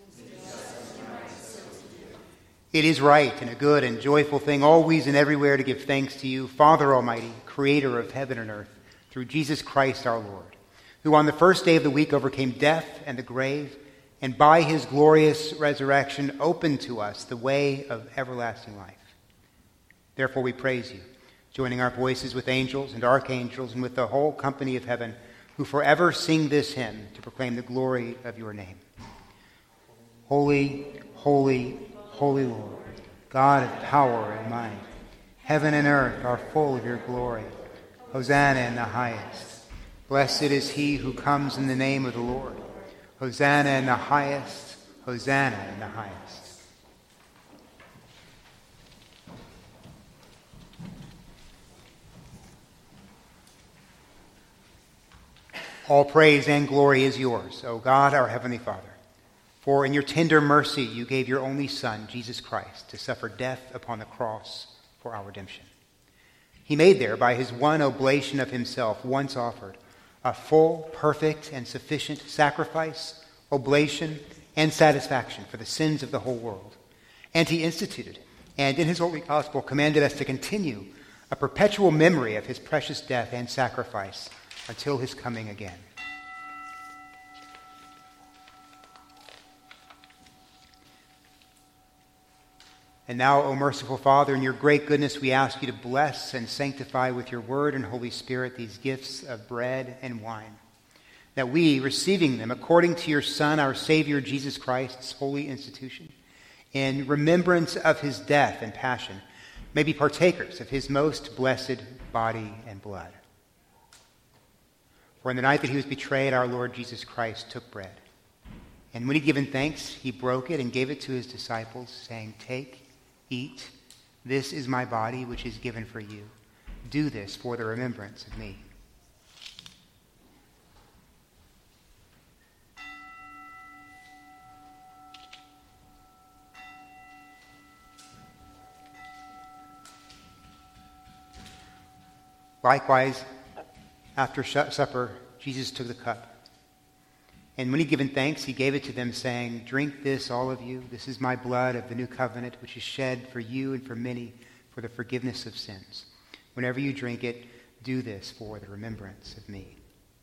It is right and a good and joyful thing always and everywhere to give thanks to you, Father Almighty, creator of heaven and earth, through Jesus Christ our Lord, who on the first day of the week overcame death and the grave, and by his glorious resurrection opened to us the way of everlasting life. Therefore we praise you, joining our voices with angels and archangels and with the whole company of heaven, who forever sing this hymn to proclaim the glory of your name. Holy, holy, holy Lord, God of power and might, heaven and earth are full of your glory. Hosanna in the highest. Blessed is he who comes in the name of the Lord. Hosanna in the highest. Hosanna in the highest. All praise and glory is yours, O God, our heavenly Father. For in your tender mercy you gave your only Son, Jesus Christ, to suffer death upon the cross for our redemption. He made there, by his one oblation of himself, once offered, a full, perfect, and sufficient sacrifice, oblation, and satisfaction for the sins of the whole world. And he instituted, and in his holy gospel commanded us to continue a perpetual memory of his precious death and sacrifice until his coming again. And now, O merciful Father, in your great goodness, we ask you to bless and sanctify with your word and Holy Spirit these gifts of bread and wine, that we, receiving them according to your Son, our Savior, Jesus Christ's holy institution, in remembrance of his death and passion, may be partakers of his most blessed body and blood. For in the night that he was betrayed, our Lord Jesus Christ took bread. And when he had given thanks, he broke it and gave it to his disciples, saying, "Take, eat, this is my body which is given for you. Do this for the remembrance of me." Likewise, after supper, Jesus took the cup. And when he had given thanks, he gave it to them, saying, "Drink this, all of you. This is my blood of the new covenant, which is shed for you and for many for the forgiveness of sins. Whenever you drink it, do this for the remembrance of me."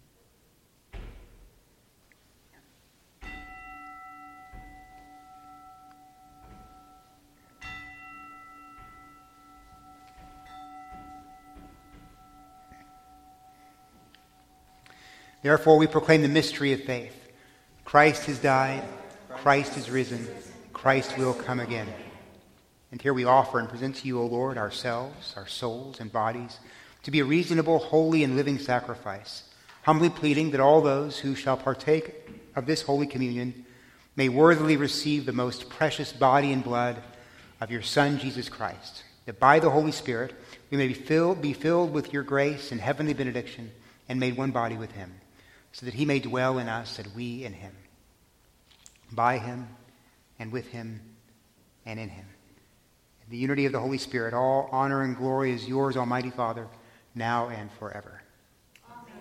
Therefore, we proclaim the mystery of faith. Christ has died, Christ is risen, Christ will come again. And here we offer and present to you, O Lord, ourselves, our souls and bodies, to be a reasonable, holy, and living sacrifice, humbly pleading that all those who shall partake of this holy communion may worthily receive the most precious body and blood of your Son, Jesus Christ, that by the Holy Spirit we may be filled with your grace and heavenly benediction and made one body with him, so that he may dwell in us and we in him, by him and with him and in him. In the unity of the Holy Spirit, all honor and glory is yours, Almighty Father, now and forever. Amen.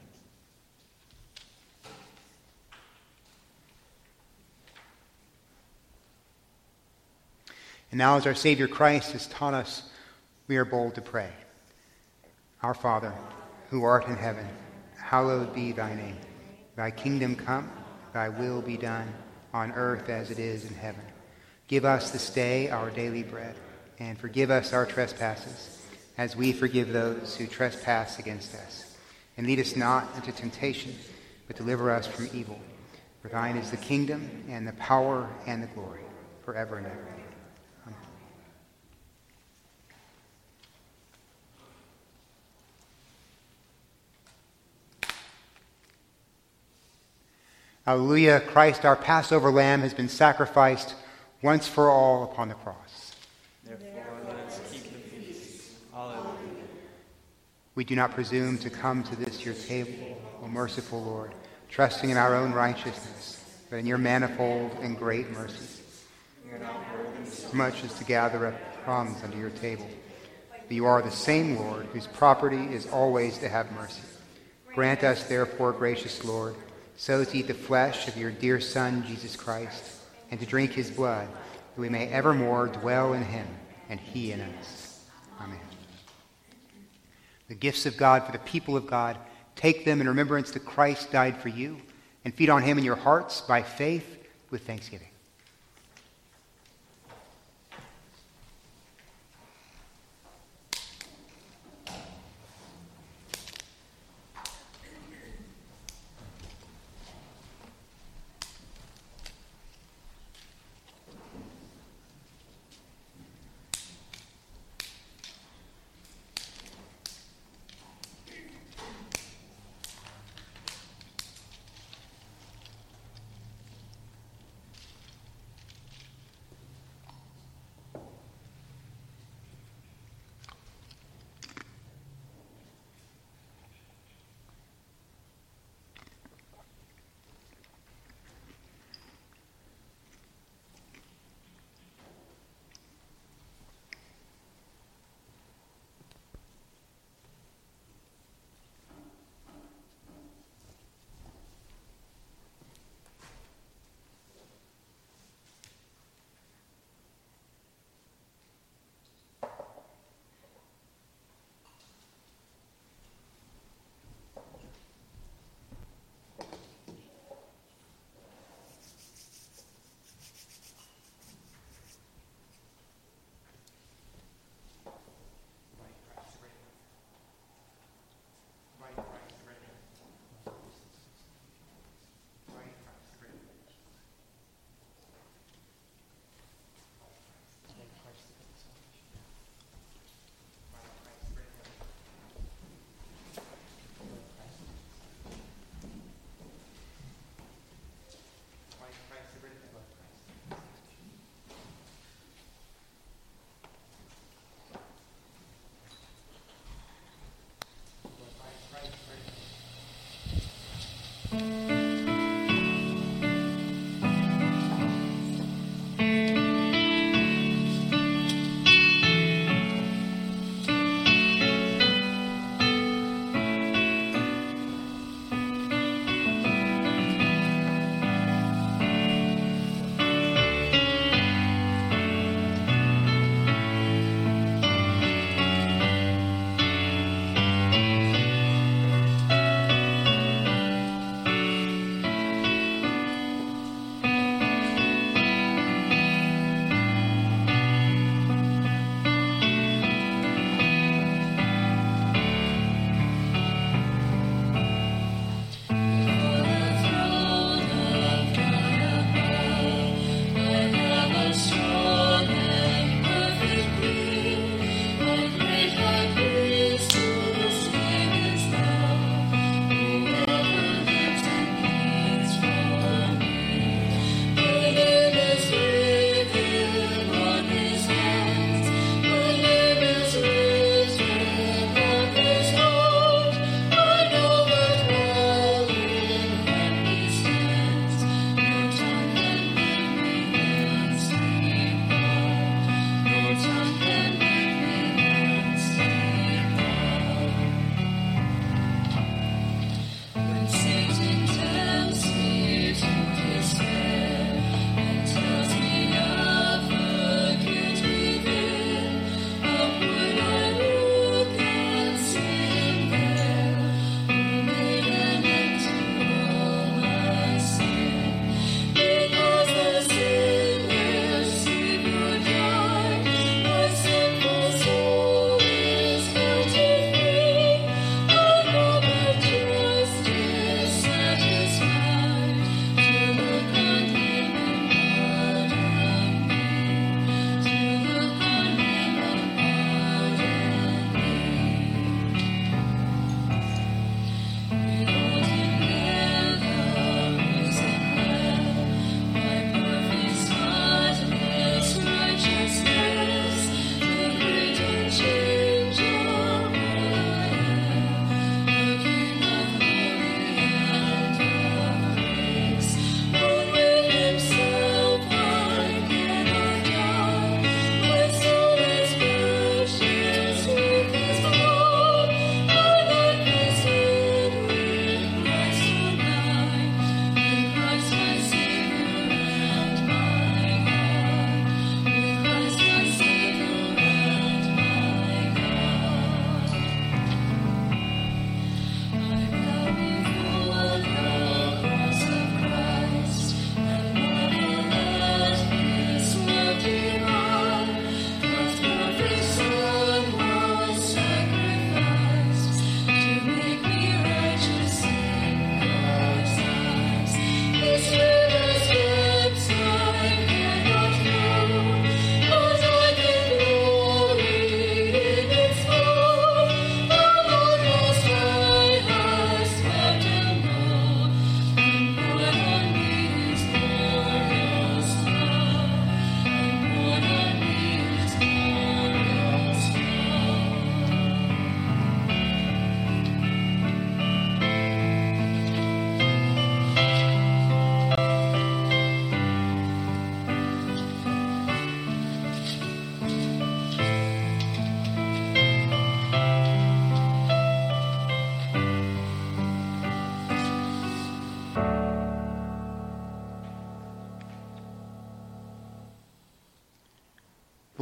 And now, as our Savior Christ has taught us, we are bold to pray. Our Father, who art in heaven, hallowed be thy name. Thy kingdom come, thy will be done, on earth as it is in heaven. Give us this day our daily bread, and forgive us our trespasses, as we forgive those who trespass against us. And lead us not into temptation, but deliver us from evil. For thine is the kingdom, and the power, and the glory, forever and ever. Amen. Alleluia, Christ, our Passover lamb, has been sacrificed once for all upon the cross. Therefore, let us keep the feast. Alleluia. We do not presume to come to this your table, O merciful Lord, trusting in our own righteousness, but in your manifold and great mercy. We are not worthy so much as to gather up crumbs under your table. But you are the same Lord, whose property is always to have mercy. Grant us, therefore, gracious Lord, so to eat the flesh of your dear Son, Jesus Christ, and to drink his blood, that we may evermore dwell in him, and he in us. Amen. The gifts of God for the people of God, take them in remembrance that Christ died for you, and feed on him in your hearts by faith with thanksgiving.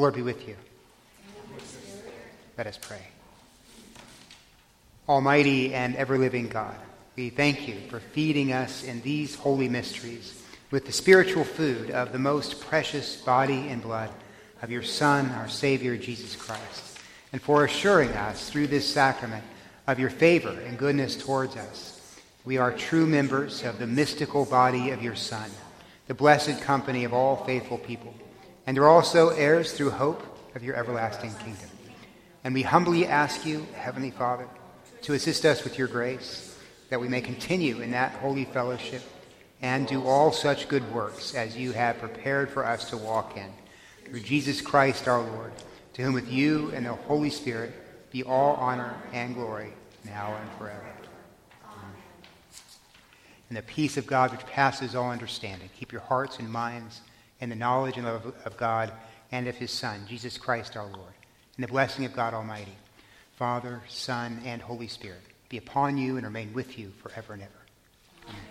The Lord be with you. Let us pray. Almighty and ever-living God, we thank you for feeding us in these holy mysteries with the spiritual food of the most precious body and blood of your Son, our Savior, Jesus Christ, and for assuring us through this sacrament of your favor and goodness towards us. We are true members of the mystical body of your Son, the blessed company of all faithful people, and are also heirs through hope of your everlasting kingdom. And we humbly ask you, Heavenly Father, to assist us with your grace, that we may continue in that holy fellowship and do all such good works as you have prepared for us to walk in. Through Jesus Christ our Lord, to whom with you and the Holy Spirit be all honor and glory, now and forever. Amen. And the peace of God which passes all understanding, keep your hearts and minds in the knowledge and love of God and of his Son, Jesus Christ our Lord. And the blessing of God Almighty, Father, Son, and Holy Spirit, be upon you and remain with you forever and ever. Amen.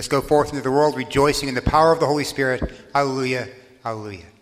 Let us go forth into the world rejoicing in the power of the Holy Spirit. Hallelujah. Hallelujah.